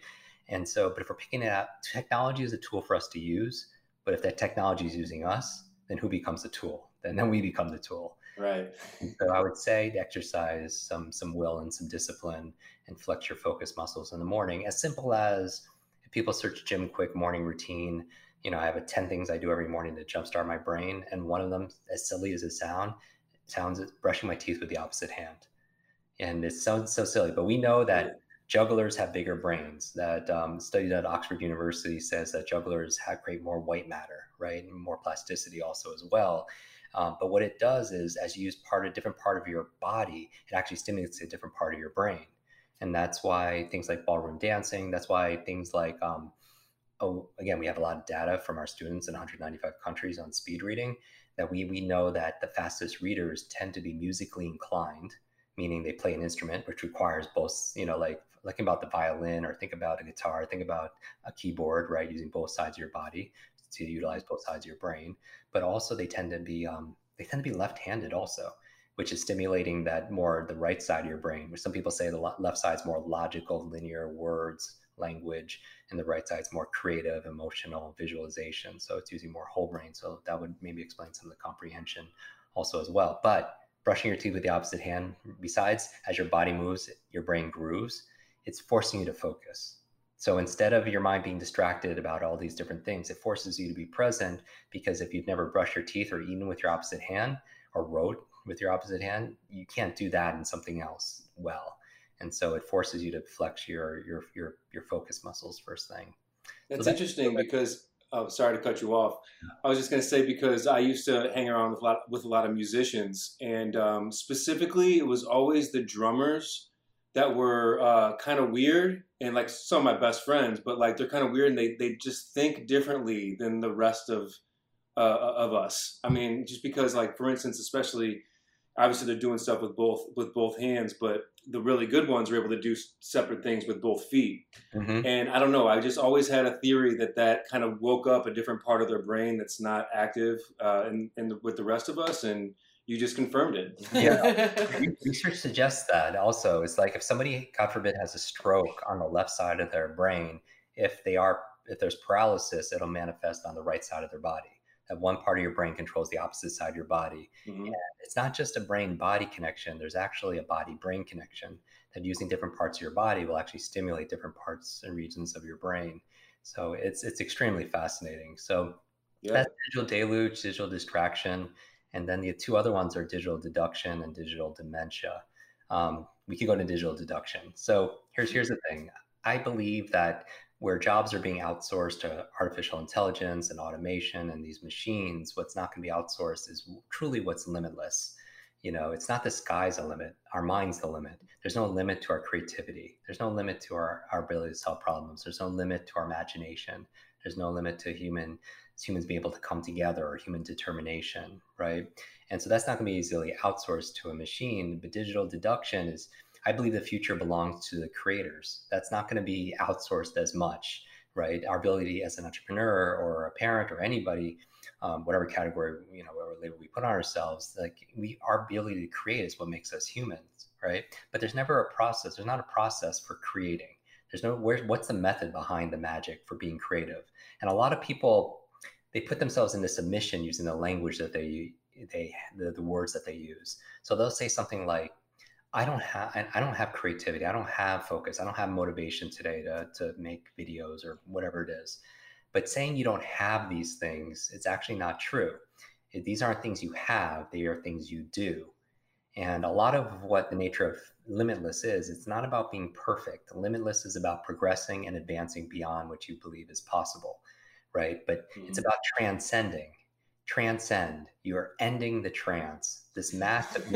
And so, but if we're picking it up, technology is a tool for us to use. But if that technology is using us, then who becomes the tool? Then, then we become the tool. Right. And so I would say to exercise some some will and some discipline and flex your focus muscles in the morning. As simple as if people search Jim Quick morning routine, you know, I have a ten things I do every morning to jumpstart my brain. And one of them, as silly as it sound, sounds is brushing my teeth with the opposite hand. And it sounds so silly, but we know that jugglers have bigger brains. That um, study at Oxford University says that jugglers have create more white matter, right, and more plasticity also as well. Um, but what it does is, as you use part a different part of your body, it actually stimulates a different part of your brain, and that's why things like ballroom dancing. That's why things like um, oh, again, we have a lot of data from our students in one hundred ninety-five countries on speed reading. That we we know that the fastest readers tend to be musically inclined, meaning they play an instrument, which requires both, you know, like think about the violin or think about a guitar, think about a keyboard, right? Using both sides of your body to utilize both sides of your brain. But also they tend to be, um, they tend to be left-handed also, which is stimulating that more the right side of your brain, which some people say the left side's more logical, linear words, language, and the right side's more creative, emotional, visualization. So it's using more whole brain. So that would maybe explain some of the comprehension also as well. But brushing your teeth with the opposite hand, besides as your body moves, your brain grooves, it's forcing you to focus. So instead of your mind being distracted about all these different things, it forces you to be present, because if you've never brushed your teeth or eaten with your opposite hand or wrote with your opposite hand, you can't do that in something else well. And so it forces you to flex your your your your focus muscles first thing. That's, so that's interesting because, oh, sorry to cut you off. I was just going to say, because I used to hang around with a lot, with a lot of musicians, and um, specifically it was always the drummers that were uh, kind of weird, and like some of my best friends, but like they're kind of weird, and they, they just think differently than the rest of uh, of us. I mean, just because, like, for instance, especially, obviously they're doing stuff with both with both hands, but the really good ones are able to do separate things with both feet. Mm-hmm. And I don't know, I just always had a theory that that kind of woke up a different part of their brain that's not active uh, in, in the, with the rest of us, and you just confirmed it. Yeah, research suggests that also. It's like if somebody, God forbid, has a stroke on the left side of their brain, if they are, if there's paralysis, it'll manifest on the right side of their body. That one part of your brain controls the opposite side of your body. Mm-hmm. And it's not just a brain-body connection. There's actually a body-brain connection that using different parts of your body will actually stimulate different parts and regions of your brain. So it's it's extremely fascinating. So yeah. That's digital deluge, digital distraction. And then the two other ones are digital deduction and digital dementia. Um, we could go to digital deduction. So here's here's the thing. I believe that where jobs are being outsourced to artificial intelligence and automation and these machines, what's not going to be outsourced is truly what's limitless. You know, it's not the sky's the limit. Our mind's the limit. There's no limit to our creativity. There's no limit to our, our ability to solve problems. There's no limit to our imagination. There's no limit to human humans being able to come together or human determination, right? And so that's not going to be easily outsourced to a machine. But digital deduction is, I believe the future belongs to the creators. That's not going to be outsourced as much, right? Our ability as an entrepreneur or a parent or anybody, um, whatever category, you know, whatever label we put on ourselves, like we, our ability to create is what makes us humans, right? But there's never a process. There's not a process for creating. There's no, where, what's the method behind the magic for being creative? And a lot of people, they put themselves into submission using the language that they, they, the, the words that they use. So they'll say something like, I don't have, I don't have creativity. I don't have focus. I don't have motivation today to, to make videos or whatever it is. But saying you don't have these things, it's actually not true. These aren't things you have. They are things you do. And a lot of what the nature of Limitless is, it's not about being perfect. Limitless is about progressing and advancing beyond what you believe is possible, right? But mm-hmm. It's about transcending. Transcend. You're ending the trance. This massive,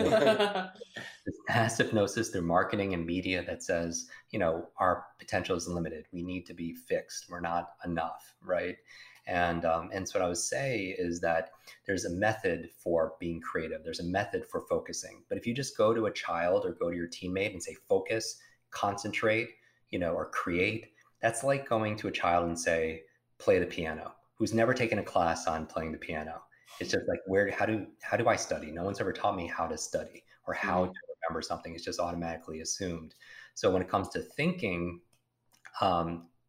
this massive gnosis through marketing and media that says, you know, our potential is limited. We need to be fixed. We're not enough, right? And um, and so what I would say is that there's a method for being creative. There's a method for focusing. But if you just go to a child or go to your teammate and say, focus, concentrate, you know, or create, that's like going to a child and say, play the piano, who's never taken a class on playing the piano. It's just like, where, how do, how do I study? No one's ever taught me how to study or how mm-hmm. to remember something. It's just automatically assumed. So when it comes to thinking, um,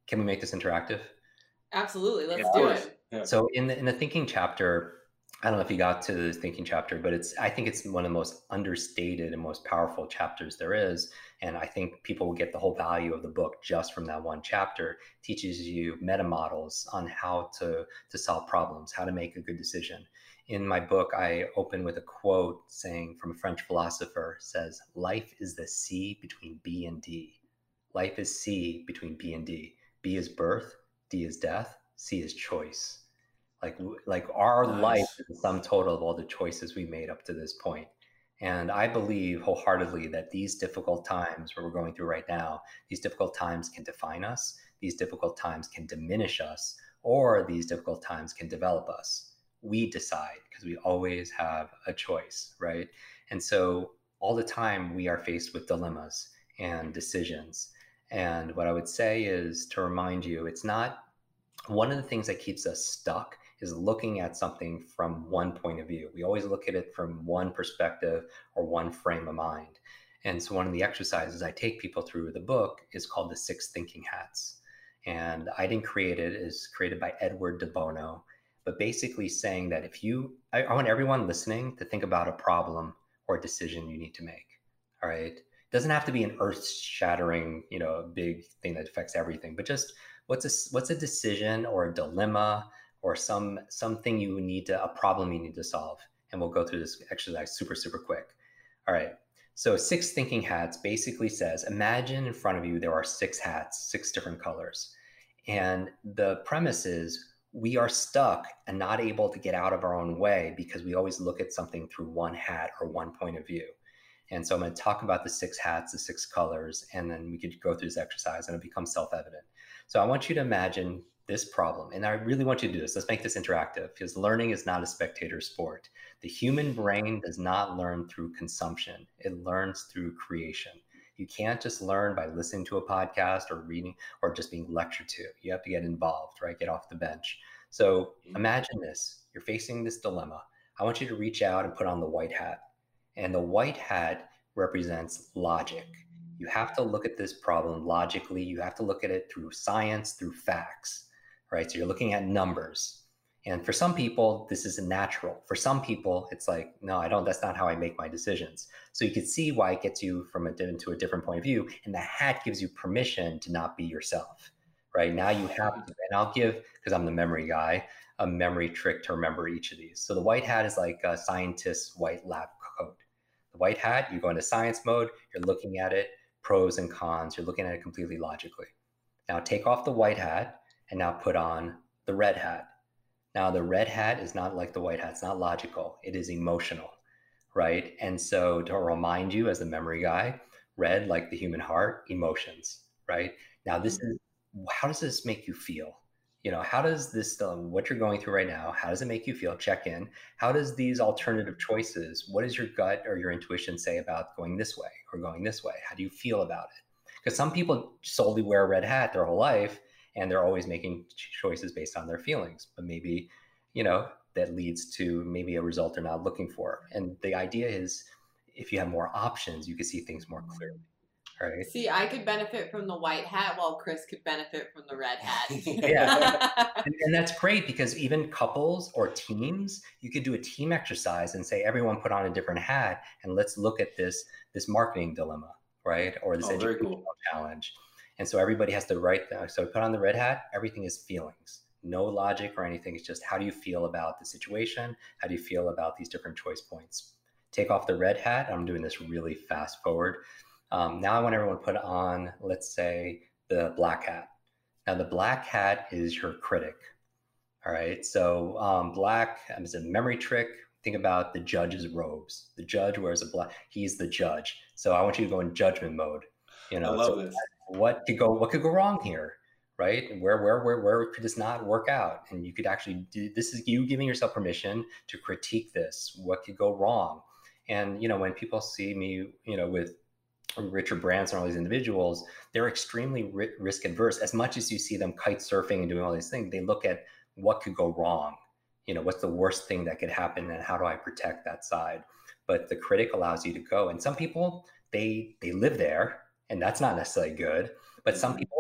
Can we make this interactive? Absolutely. Let's Of do course. it. Yeah. So in the in the thinking chapter, I don't know if you got to the thinking chapter, but it's I think it's one of the most understated and most powerful chapters there is. And I think people will get the whole value of the book just from that one chapter. It teaches you meta models on how to to solve problems, how to make a good decision. In my book, I open with a quote saying from a French philosopher, says, "Life is the C between B and D. Life is C between B and D. B is birth, D is death, C is choice." Like, like our life Nice. is the sum total of all the choices we made up to this point. And I believe wholeheartedly that these difficult times where we're going through right now, these difficult times can define us, these difficult times can diminish us, or these difficult times can develop us. We decide because we always have a choice, right? And so all the time we are faced with dilemmas and decisions. And what I would say is to remind you, it's not one of the things that keeps us stuck is looking at something from one point of view. We always look at it from one perspective or one frame of mind. And so one of the exercises I take people through the book is called the Six Thinking Hats. And I didn't create it, it's created by Edward de Bono, but basically saying that if you, I, I want everyone listening to think about a problem or a decision you need to make. All right. It doesn't have to be an earth shattering, you know, big thing that affects everything, but just what's a, what's a decision or a dilemma or some something you need to, a problem you need to solve. And we'll go through this exercise super, super quick. All right. So Six Thinking Hats basically says, imagine in front of you, there are six hats, six different colors. And the premise is we are stuck and not able to get out of our own way because we always look at something through one hat or one point of view. And so I'm going to talk about the six hats, the six colors, and then we could go through this exercise and it becomes self-evident. So I want you to imagine this problem, and I really want you to do this. Let's make this interactive because learning is not a spectator sport. The human brain does not learn through consumption. It learns through creation. You can't just learn by listening to a podcast or reading or just being lectured to. You have to get involved, right? Get off the bench. So imagine this. You're facing this dilemma. I want you to reach out and put on the white hat. And the white hat represents logic. You have to look at this problem logically. You have to look at it through science, through facts, right? So you're looking at numbers. And for some people, this is natural. For some people, it's like, no, I don't, that's not how I make my decisions. So you can see why it gets you from a, into a different point of view. And the hat gives you permission to not be yourself, right? Now you have to, and I'll give, because I'm the memory guy, a memory trick to remember each of these. So the white hat is like a scientist's white lab coat. The white hat, you go into science mode, you're looking at it, pros and cons, you're looking at it completely logically. Now take off the white hat and now put on the red hat. Now the red hat is not like the white hat, it's not logical, it is emotional, right? And so to remind you as the memory guy, red, like the human heart, emotions, right? Now this is, how does this make you feel? You know, how does this, um, what you're going through right now, how does it make you feel? Check in. How does these alternative choices, what does your gut or your intuition say about going this way or going this way? How do you feel about it? Because some people solely wear a red hat their whole life and they're always making choices based on their feelings, but maybe, you know, that leads to maybe a result they're not looking for. And the idea is if you have more options, you can see things more clearly. Right. See, I could benefit from the white hat while Chris could benefit from the red hat. Yeah. and, and that's great because even couples or teams, you could do a team exercise and say, everyone put on a different hat and let's look at this, this marketing dilemma, right? Or this oh, educational cool. challenge. And so everybody has to write that. So put on the red hat, everything is feelings, no logic or anything. It's just how do you feel about the situation? How do you feel about these different choice points? Take off the red hat. I'm doing this really fast forward. Um, now I want everyone to put on, let's say, the black hat. Now the black hat is your critic. All right. So um, black is a memory trick. Think about the judge's robes. The judge wears a black, he's the judge. So I want you to go in judgment mode. You know, I love so this. What could go, what could go wrong here? Right? Where, where, where, where could this not work out? And you could actually do, this is you giving yourself permission to critique this. What could go wrong? And, you know, when people see me, you know, with Richard Branson, all these individuals, they're extremely risk adverse. As much as you see them kite surfing and doing all these things, they look at what could go wrong. You know, what's the worst thing that could happen and how do I protect that side? But the critic allows you to go. And some people, they they live there and that's not necessarily good. But some people,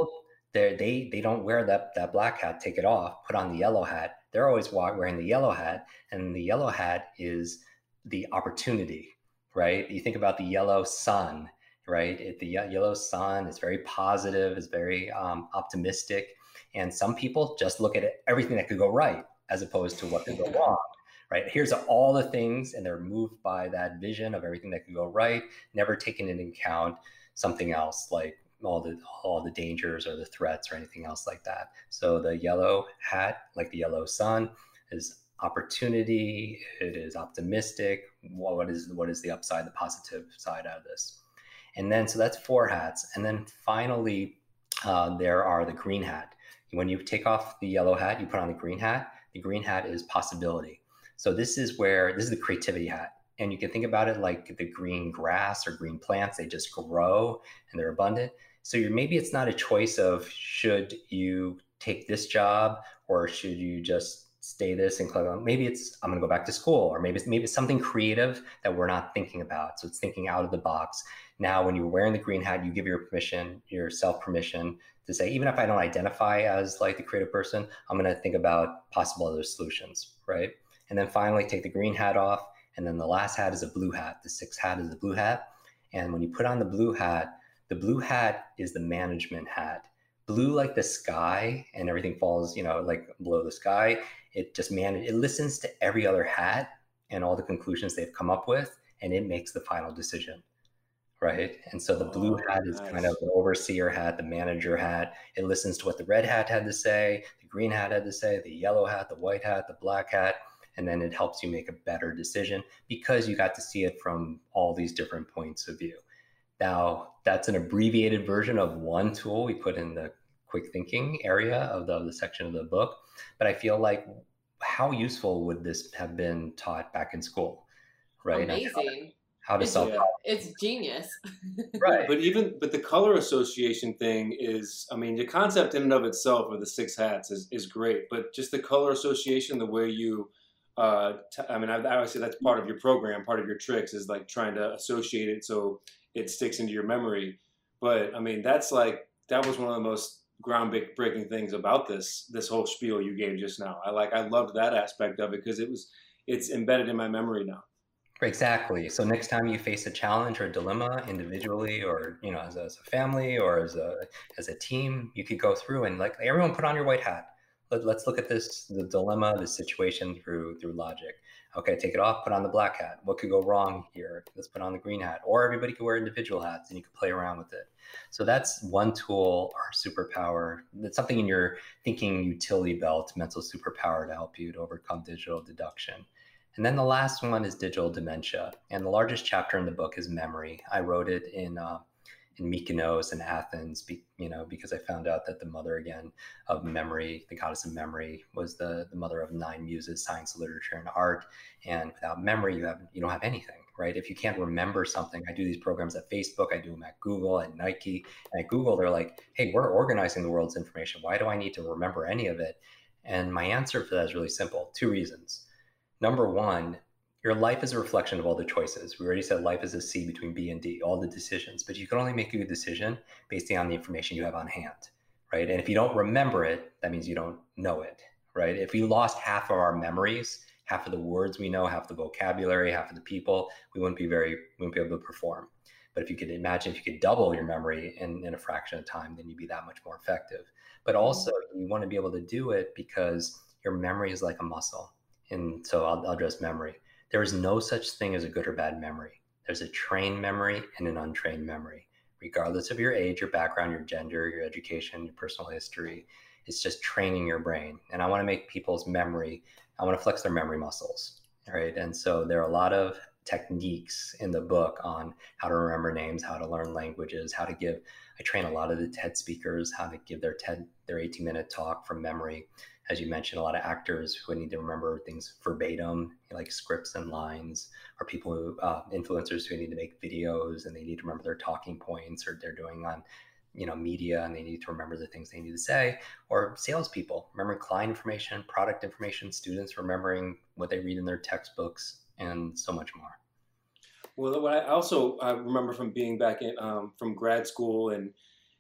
They they they don't wear that that black hat, take it off, put on the yellow hat. They're always wearing the yellow hat, and the yellow hat is the opportunity, right? You think about the yellow sun, right? It, the yellow sun is very positive, is very um, optimistic, and some people just look at it, everything that could go right as opposed to what could go wrong. Right? Here's all the things, and they're moved by that vision of everything that could go right, never taking into account something else like all the all the dangers or the threats or anything else like that. So the yellow hat, like the yellow sun, is opportunity. It is optimistic. What is what is the upside, the positive side out of this? And then so that's four hats, and then finally uh, there are the green hat. When you take off the yellow hat, you put on the green hat. The green hat is possibility. So this is where, this is the creativity hat. And you can think about it like the green grass or green plants, they just grow and they're abundant. So you're, maybe it's not a choice of should you take this job or should you just stay this and click on, maybe it's, I'm gonna go back to school, or maybe it's, maybe it's something creative that we're not thinking about. So it's thinking out of the box. Now, when you're wearing the green hat, you give your permission, yourself permission to say, even if I don't identify as like the creative person, I'm gonna think about possible other solutions, right? And then finally take the green hat off. And then the last hat is a blue hat. The sixth hat is a blue hat. And when you put on the blue hat, the blue hat is the management hat. Blue like the sky, and everything falls, you know, like below the sky. It just manage, it listens to every other hat and all the conclusions they've come up with, and it makes the final decision, right? And so the blue Oh, hat is nice. kind of the overseer hat, the manager hat. It listens to what the red hat had to say, the green hat had to say, the yellow hat, the white hat, the black hat. And then it helps you make a better decision because you got to see it from all these different points of view. Now, that's an abbreviated version of one tool we put in the quick thinking area of the, of the section of the book. But I feel like, how useful would this have been taught back in school, right? Amazing. How, how to it's, solve yeah. It's genius. Right. But even, but the color association thing is, I mean, the concept in and of itself of the six hats is, is great, but just the color association, the way you, Uh, t- I mean, I, I would say that's part of your program, part of your tricks is like trying to associate it so it sticks into your memory. But I mean, that's like, that was one of the most groundbreaking things about this, this whole spiel you gave just now. I like, I loved that aspect of it because it was, it's embedded in my memory now. Exactly. So next time you face a challenge or a dilemma individually, or, you know, as a, as a family or as a, as a team, you could go through and like, everyone put on your white hat. Let, let's look at this, the dilemma, the situation through through logic. Okay, take it off, put on the black hat. What could go wrong here? Let's put on the green hat. Or everybody could wear individual hats and you could play around with it. So that's one tool or superpower. That's something in your thinking utility belt, mental superpower to help you to overcome digital deduction. And then the last one is digital dementia. And the largest chapter in the book is memory. I wrote it in uh, in Mykonos and Athens, be, you know, because I found out that the mother again of memory, the goddess of memory, was the, the mother of nine muses, science, literature, and art. And without memory, you have you don't have anything, right? If you can't remember something, I do these programs at Facebook, I do them at Google, at Nike, and at Google, they're like, hey, we're organizing the world's information. Why do I need to remember any of it? And my answer for that is really simple. Two reasons. Number one, your life is a reflection of all the choices. We already said life is a C between B and D, all the decisions, but you can only make a good decision based on the information you have on hand, right? And if you don't remember it, that means you don't know it, right? If we lost half of our memories, half of the words we know, half the vocabulary, half of the people, we wouldn't be very, we wouldn't be able to perform. But if you could imagine, if you could double your memory in, in a fraction of time, then you'd be that much more effective. But also you want to be able to do it because your memory is like a muscle. And so I'll, I'll address memory. There is no such thing as a good or bad memory. There's a trained memory and an untrained memory. Regardless of your age, your background, your gender, your education, your personal history, it's just training your brain. And I want to make people's memory, I want to flex their memory muscles, right? And so there are a lot of techniques in the book on how to remember names, how to learn languages, how to give, I train a lot of the TED speakers, how to give their TED, their eighteen minute talk from memory. As you mentioned, a lot of actors who need to remember things verbatim, like scripts and lines, or people who, uh, influencers who need to make videos and they need to remember their talking points, or they're doing on, you know, media and they need to remember the things they need to say, or salespeople remembering client information, product information, students remembering what they read in their textbooks, and so much more. Well, what I also I remember from being back in um, from grad school and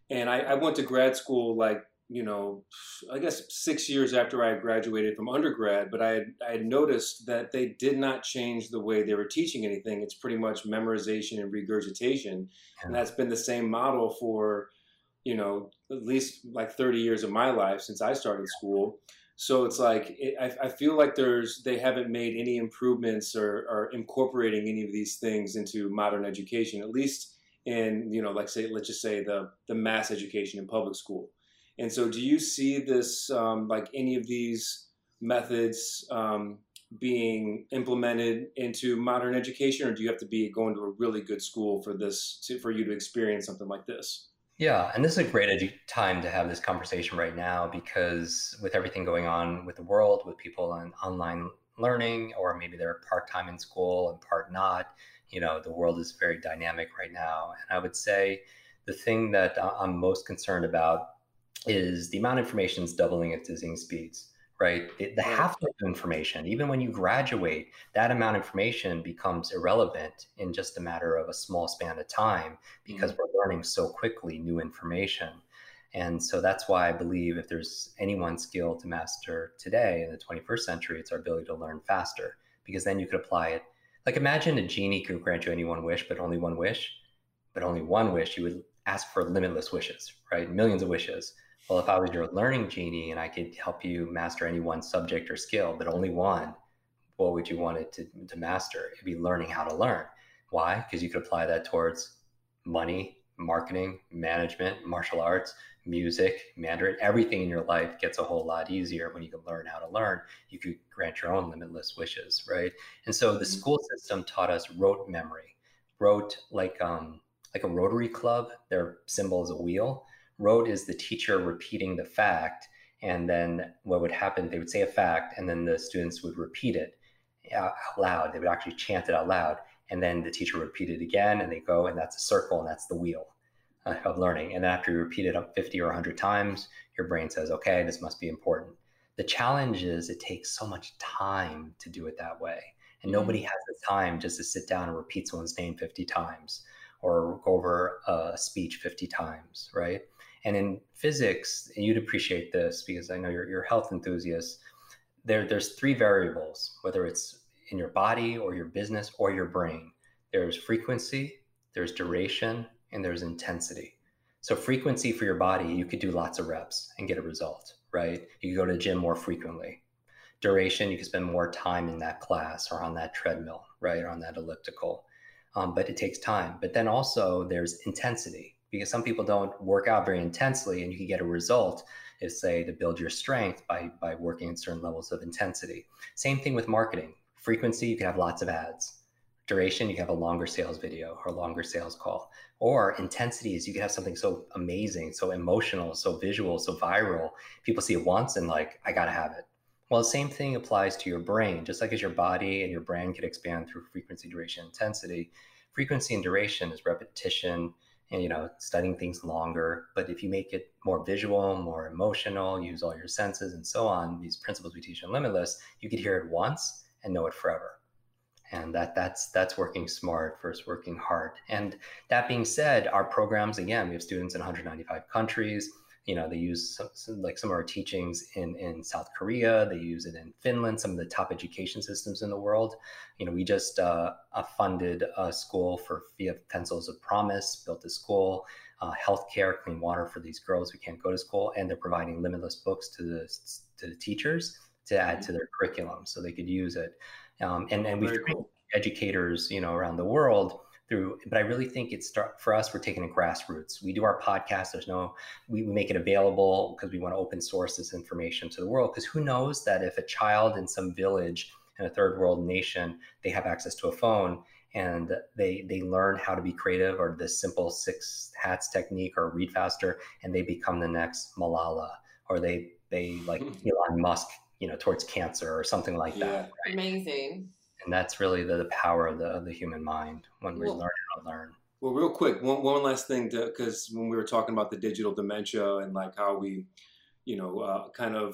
And I, I went to grad school like, you know, I guess six years after I graduated from undergrad, but I had, I had noticed that they did not change the way they were teaching anything. It's pretty much memorization and regurgitation. And Yeah. that's been the same model for, you know, at least like thirty years of my life since I started school. So it's like, it, I, I feel like there's, they haven't made any improvements or, or incorporating any of these things into modern education, at least in, you know, like say, let's just say the, the mass education in public school. And so do you see this, um, like any of these methods um, being implemented into modern education, or do you have to be going to a really good school for this, to, for you to experience something like this? Yeah, and this is a great edu- time to have this conversation right now because with everything going on with the world, with people on online learning, or maybe they're part-time in school and part not, you know, the world is very dynamic right now. And I would say the thing that I- I'm most concerned about is the amount of information is doubling at dizzying speeds, right? It, the Right. half of information, even when you graduate, that amount of information becomes irrelevant in just a matter of a small span of time because Mhm. we're learning so quickly new information. And so that's why I believe if there's any one skill to master today in the twenty-first century, it's our ability to learn faster, because then you could apply it. Like imagine a genie could grant you any one wish, but only one wish, but only one wish, you would ask for limitless wishes, right? Millions of wishes. Well, if I was your learning genie and I could help you master any one subject or skill, but only one, what would you want it to, to master? It'd be learning how to learn. Why? Because you could apply that towards money, marketing, management, martial arts, music, Mandarin. Everything in your life gets a whole lot easier when you can learn how to learn. You could grant your own limitless wishes, right? And so the Mhm. school system taught us rote memory. Rote, like um, like a Rotary Club, their symbol is a wheel. Rote is the teacher repeating the fact, and then what would happen, they would say a fact, and then the students would repeat it out loud. They would actually chant it out loud, and then the teacher would repeat it again, and they go, and that's a circle, and that's the wheel uh, of learning. And then after you repeat it up fifty or one hundred times, your brain says, okay, this must be important. The challenge is it takes so much time to do it that way. And Mm. nobody has the time just to sit down and repeat someone's name fifty times or go over a speech fifty times, right? And in physics, and you'd appreciate this because I know you're, you're a health enthusiast, there, there's three variables, whether it's in your body or your business or your brain. There's frequency, there's duration, and there's intensity. So frequency for your body, you could do lots of reps and get a result, right? You could go to the gym more frequently. Duration, you can spend more time in that class or on that treadmill, right? Or on that elliptical. Um, but it takes time. But then also there's intensity because some people don't work out very intensely and you can get a result is say to build your strength by, by working at certain levels of intensity. Same thing with marketing. Frequency, you can have lots of ads. Duration, you can have a longer sales video or a longer sales call. Or intensity is you can have something so amazing, so emotional, so visual, so viral. People see it once and like, I gotta have it. Well, the same thing applies to your brain. Just like as your body and your brain can expand through frequency, duration, intensity, frequency and duration is repetition and, you know, studying things longer. But if you make it more visual, more emotional, use all your senses and so on, these principles we teach in Limitless, you could hear it once and know it forever. And that that's that's working smart versus working hard. And that being said, our programs, again, we have students in one hundred ninety-five countries. You know, they use some, some, like some of our teachings in, in South Korea. They use it in Finland, some of the top education systems in the world. You know, we just uh, uh, funded a school for via Pencils of Promise, built a school, uh, healthcare, clean water for these girls who can't go to school, and they're providing limitless books to the to the teachers to add to their curriculum so they could use it. Um, and and we've Very trained cool. educators, you know, around the world through. But I really think it's start for us. We're taking it grassroots. We do our podcast. There's no, we, we make it available because we want to open source this information to the world. Because who knows that if a child in some village in a third world nation, they have access to a phone and they they learn how to be creative or the simple six hats technique or read faster, and they become the next Malala, or they they like Elon Musk, you know, towards cancer or something like Yeah. that. Amazing. And that's really the, the power of the, of the human mind when we Well, learn how to learn. Well, real quick, one, one last thing, because when we were talking about the digital dementia and like how we, you know, uh, kind of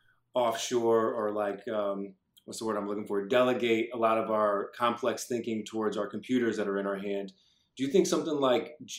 offshore or like, um, what's the word I'm looking for? Delegate a lot of our complex thinking towards our computers that are in our hand. Do you think something like G-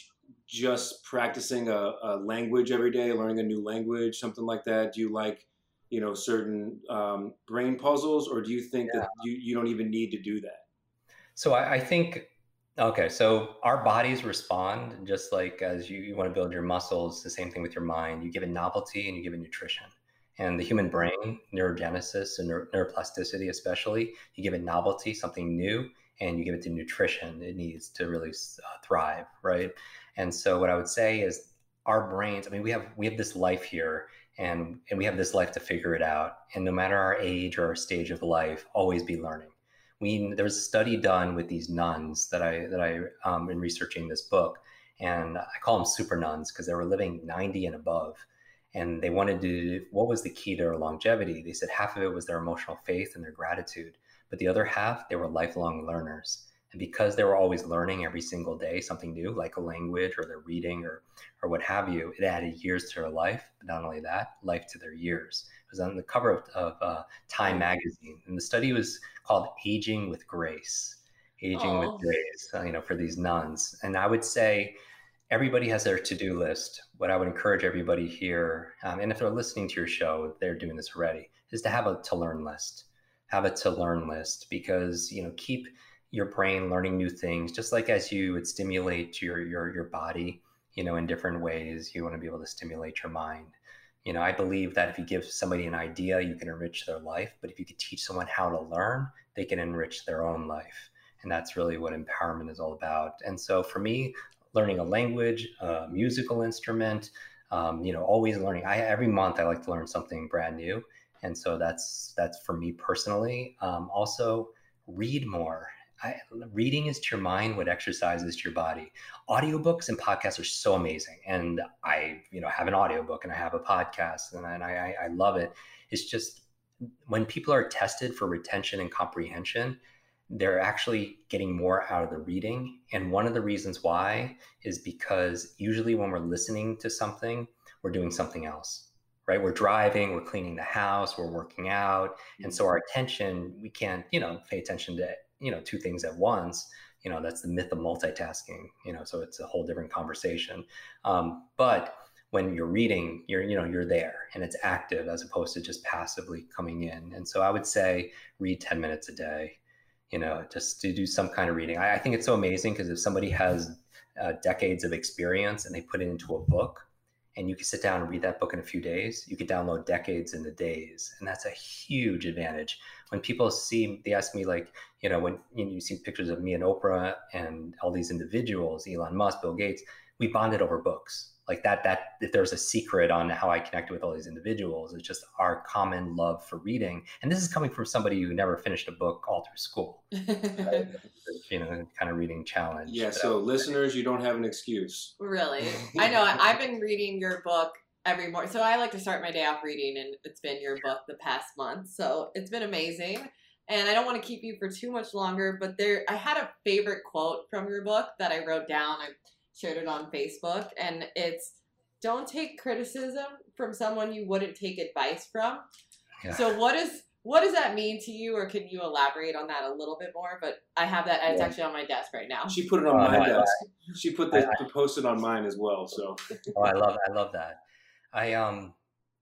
just practicing a, a language every day, learning a new language, something like that? Do you like, you know, certain um, brain puzzles, or do you think Yeah. that you, you don't even need to do that? So I, I think, okay, so our bodies respond just like as you, you want to build your muscles, the same thing with your mind. You give it novelty and you give it nutrition. And the human brain, neurogenesis and neur- neuroplasticity, especially, you give it novelty, something new, and you give it the nutrition it needs to really uh, thrive, right? And so what I would say is our brains, I mean, we have we have this life here, and and we have this life to figure it out. And no matter our age or our stage of life, always be learning. We there was a study done with these nuns that I that I um, in researching this book, and I call them super nuns because they were living ninety and above, and they wanted to. What was the key to their longevity? They said half of it was their emotional faith and their gratitude, but the other half they were lifelong learners. And because they were always learning every single day something new, like a language or they're reading or or what have you, it added years to their life. But not only that, life to their years. It was on the cover of, of uh, Time magazine, and the study was called "Aging with Grace." Aging with Oh, grace, uh, you know, for these nuns. And I would say everybody has their to-do list. What I would encourage everybody here, um, and if they're listening to your show, they're doing this already, is to have a to-learn list. Have a to-learn list because you know keep your brain learning new things, just like as you would stimulate your your your body, you know, in different ways. You want to be able to stimulate your mind. You know, I believe that if you give somebody an idea, you can enrich their life. But if you could teach someone how to learn, they can enrich their own life. And that's really what empowerment is all about. And so for me, learning a language, a musical instrument, um, you know, always learning. I every month I like to learn something brand new. And so that's that's for me personally. Um, also, read more. I, reading is to your mind what exercise is to your body. Audiobooks and podcasts are so amazing, and I, you know, have an audiobook and I have a podcast, and I, I, I love it. It's just when people are tested for retention and comprehension, they're actually getting more out of the reading. And one of the reasons why is because usually when we're listening to something, we're doing something else, right? We're driving, we're cleaning the house, we're working out. And so our attention, we can't, you know, pay attention to, you know, two things at once. You know, that's the myth of multitasking, you know, so it's a whole different conversation. Um, but when you're reading, you're, you know, you're there and it's active as opposed to just passively coming in. And so I would say read ten minutes a day, you know, just to do some kind of reading. I, I think it's so amazing because if somebody has uh, decades of experience and they put it into a book and you can sit down and read that book in a few days, you could download decades into days. And that's a huge advantage. When people see, they ask me like, you know, when you, know, you see pictures of me and Oprah and all these individuals, Elon Musk, Bill Gates, we bonded over books. Like that, that if there's a secret on how I connected with all these individuals, it's just our common love for reading. And this is coming from somebody who never finished a book all through school, right? You know, kind of reading challenge. Yeah. So listeners, you don't have an excuse. Really? I know. I- I've been reading your book every morning. So I like to start my day off reading, and it's been your book the past month. So it's been amazing. And I don't want to keep you for too much longer, but there, I had a favorite quote from your book that I wrote down. I shared it on Facebook, and it's, don't take criticism from someone you wouldn't take advice from. Yeah. So what is what does that mean to you, or can you elaborate on that a little bit more? But I have that, it's yeah. actually on my desk right now. She put it on oh, my no, desk. She put this I, posted on mine as well. So oh, I love I love that. I um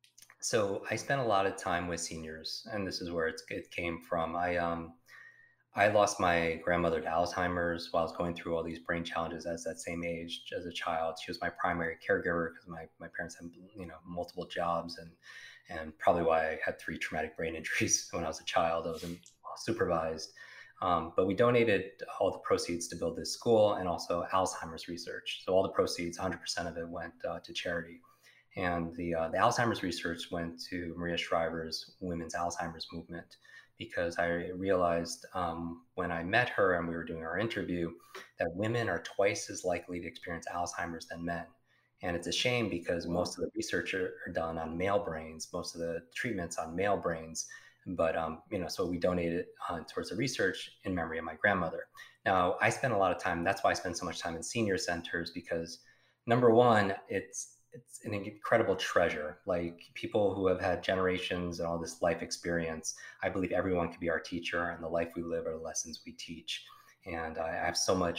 so I spent a lot of time with seniors, and this is where it's, it came from. I um I lost my grandmother to Alzheimer's while I was going through all these brain challenges as that same age as a child. She was my primary caregiver because my, my parents had, you know, multiple jobs, and and probably why I had three traumatic brain injuries when I was a child. I wasn't well supervised. Um, but we donated all the proceeds to build this school and also Alzheimer's research. So all the proceeds, one hundred percent of it went uh, to charity. And the, uh, the Alzheimer's research went to Maria Shriver's Women's Alzheimer's Movement, because I realized um, when I met her and we were doing our interview that women are twice as likely to experience Alzheimer's than men. And it's a shame because most of the research are, are done on male brains, most of the treatments on male brains. But, um, you know, so we donated uh, towards the research in memory of my grandmother. Now, I spend a lot of time, that's why I spend so much time in senior centers, because number one, it's, it's an incredible treasure. Like people who have had generations and all this life experience, I believe everyone can be our teacher, and the life we live are the lessons we teach. And I have so much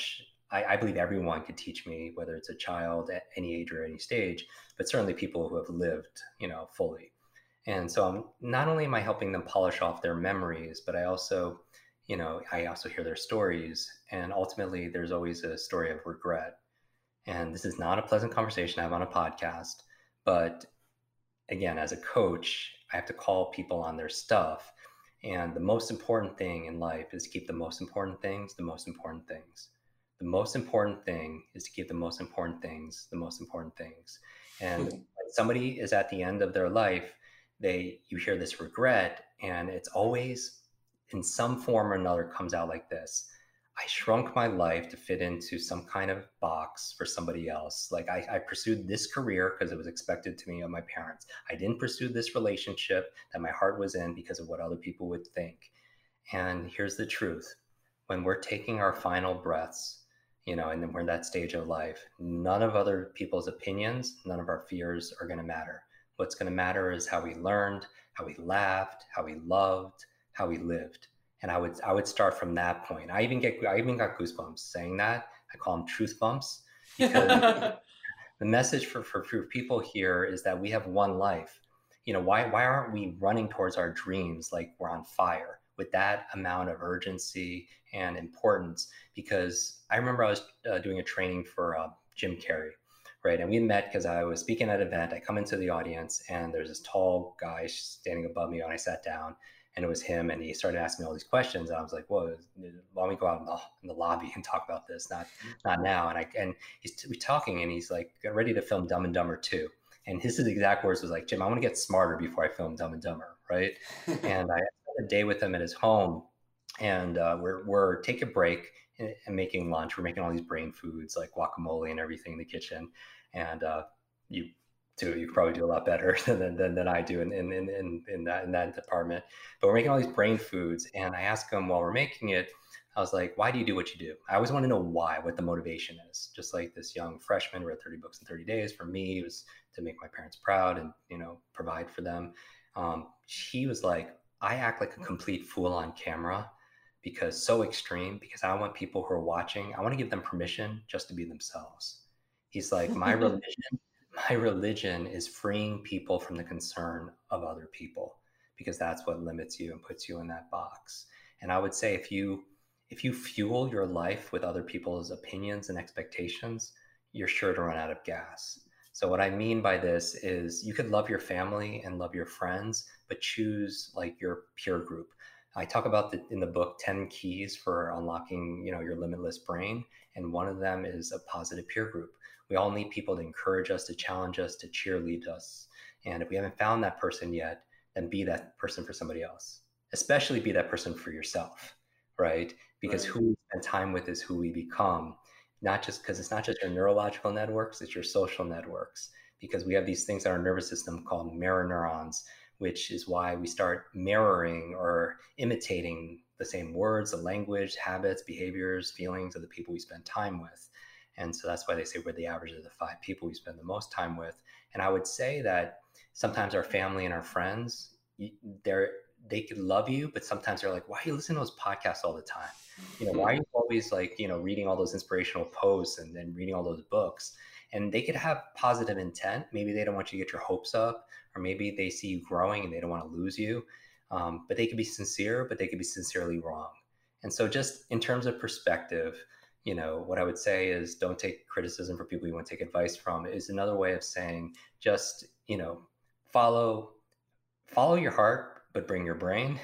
I, I believe everyone could teach me, whether it's a child at any age or any stage, but certainly people who have lived, you know, fully. And so I'm not only am I helping them polish off their memories, but I also, you know, I also hear their stories. And ultimately, there's always a story of regret. And this is not a pleasant conversation I have on a podcast, but again, as a coach, I have to call people on their stuff. And the most important thing in life is to keep the most important things the most important things. The most important thing is to keep the most important things the most important things. And when somebody is at the end of their life, they you hear this regret, and it's always in some form or another comes out like this. I shrunk my life to fit into some kind of box for somebody else. Like I, I pursued this career because it was expected to me of my parents. I didn't pursue this relationship that my heart was in because of what other people would think. And here's the truth. When we're taking our final breaths, you know, and then we're in that stage of life, none of other people's opinions, none of our fears are going to matter. What's going to matter is how we learned, how we laughed, how we loved, how we lived. And I would I would start from that point. I even get I even got goosebumps saying that. I call them truth bumps, because the message for, for for people here is that we have one life. You know, why why aren't we running towards our dreams like we're on fire with that amount of urgency and importance? Because I remember I was uh, doing a training for uh, Jim Carrey, right? And we met because I was speaking at an event. I come into the audience, and there's this tall guy standing above me, and I sat down. And it was him, and he started asking me all these questions. And I was like, "Whoa, why don't we go out in the, in the lobby and talk about this? Not, not now." And I and he's we talking, and he's like, "Get ready to film Dumb and Dumber two." And his exact words was like, "Jim, I want to get smarter before I film Dumb and Dumber, right?" And I spent a day with him at his home, and uh, we're we're taking a break and, and making lunch. We're making all these brain foods like guacamole and everything in the kitchen, and uh, you. Too. You probably do a lot better than than, than I do in, in in in that in that department. But we're making all these brain foods, and I asked him while we're making it, I was like, "Why do you do what you do?" I always want to know why, what the motivation is. Just like this young freshman read thirty books in thirty days. For me, it was to make my parents proud and, you know, provide for them. Um, he was like, "I act like a complete fool on camera because so extreme. Because I want people who are watching. I want to give them permission just to be themselves." He's like, "My religion." My religion is freeing people from the concern of other people, because that's what limits you and puts you in that box. And I would say if you if you fuel your life with other people's opinions and expectations, you're sure to run out of gas. So what I mean by this is you could love your family and love your friends, but choose like your peer group. I talk about the, in the book ten keys for unlocking, you know, your limitless brain, and one of them is a positive peer group. We all need people to encourage us, to challenge us, to cheerlead us. And if we haven't found that person yet, then be that person for somebody else. Especially be that person for yourself, right? Because right. Who we spend time with is who we become. Not just because it's not just your neurological networks, it's your social networks. Because we have these things in our nervous system called mirror neurons, which is why we start mirroring or imitating the same words, the language, habits, behaviors, feelings of the people we spend time with. And so that's why they say we're the average of the five people we spend the most time with. And I would say that sometimes our family and our friends, they're, they could love you, but sometimes they're like, "Why are you listening to those podcasts all the time? You know, why are you always like, you know, reading all those inspirational posts and then reading all those books?" And they could have positive intent. Maybe they don't want you to get your hopes up, or maybe they see you growing and they don't want to lose you. Um, but they could be sincere, but they could be sincerely wrong. And so just in terms of perspective, you know, what I would say is don't take criticism from people you want to take advice from is another way of saying just, you know, follow, follow your heart, but bring your brain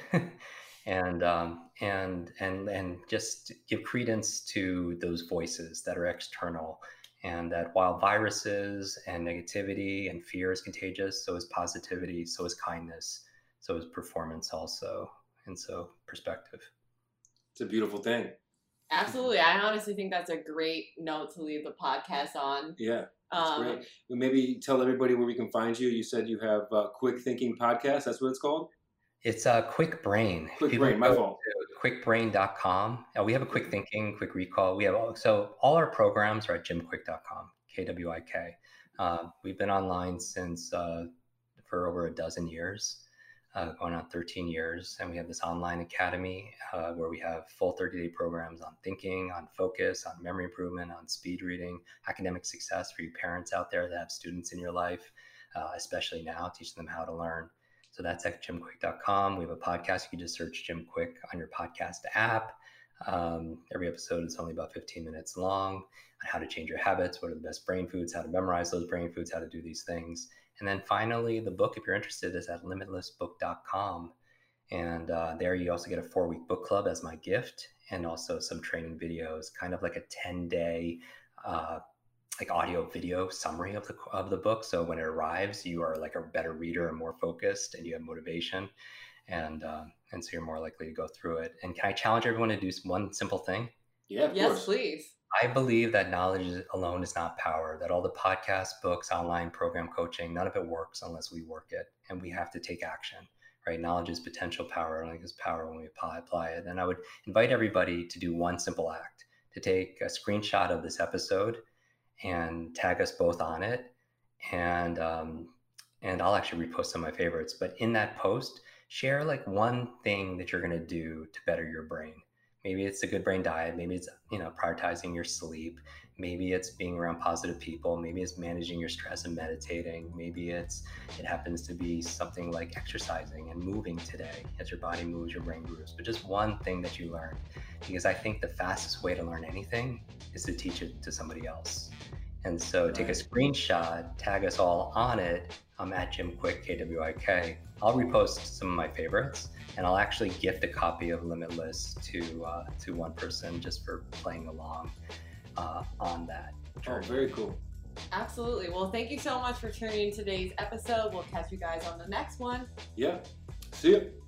and, um, and, and, and just give credence to those voices that are external, and that while viruses and negativity and fear is contagious, so is positivity, so is kindness, so is performance also. And so perspective. It's a beautiful thing. Absolutely. I honestly think that's a great note to leave the podcast on. Yeah, that's um, great. Maybe tell everybody where we can find you. You said you have a Quick Thinking Podcast. That's what it's called? It's a uh, Quick Brain. Quick People Brain, my fault. quick brain dot com. Uh, we have a Quick Thinking, Quick Recall. We have all, so all our programs are at jim quick dot com, K W I K. Uh, we've been online since uh, for over a dozen years. uh, going on thirteen years. And we have this online academy uh, where we have full thirty-day programs on thinking, on focus, on memory improvement, on speed reading, academic success for you parents out there that have students in your life, uh, especially now, teaching them how to learn. So that's at jim kwik dot com. We have a podcast. You can just search Jim Kwik on your podcast app. Um, every episode is only about fifteen minutes long on how to change your habits, what are the best brain foods, how to memorize those brain foods, how to do these things. And then finally, the book, if you're interested, is at limitless book dot com. And uh, there you also get a four-week book club as my gift, and also some training videos, kind of like a ten-day uh, like audio video summary of the of the book. So when it arrives, you are like a better reader and more focused, and you have motivation, and uh, and so you're more likely to go through it. And can I challenge everyone to do one simple thing? Yeah, of yes, course. please. I believe that knowledge alone is not power, that all the podcasts, books, online program coaching, none of it works unless we work it, and we have to take action, right? Knowledge is potential power, like is power when we apply, apply it. And I would invite everybody to do one simple act, to take a screenshot of this episode and tag us both on it. And, um, and I'll actually repost some of my favorites, but in that post, share like one thing that you're going to do to better your brain. Maybe it's a good brain diet. Maybe it's, you know, prioritizing your sleep. Maybe it's being around positive people. Maybe it's managing your stress and meditating. Maybe it's, it happens to be something like exercising and moving today. As your body moves, your brain moves. But just one thing that you learned, because I think the fastest way to learn anything is to teach it to somebody else. And so take a screenshot, tag us all on it. I'm at Jim Kwik, K W I K. I'll repost some of my favorites, and I'll actually gift a copy of Limitless to uh, to one person just for playing along uh, on that journey. Oh, very cool. Absolutely. Well, thank you so much for tuning in today's episode. We'll catch you guys on the next one. Yeah. See you.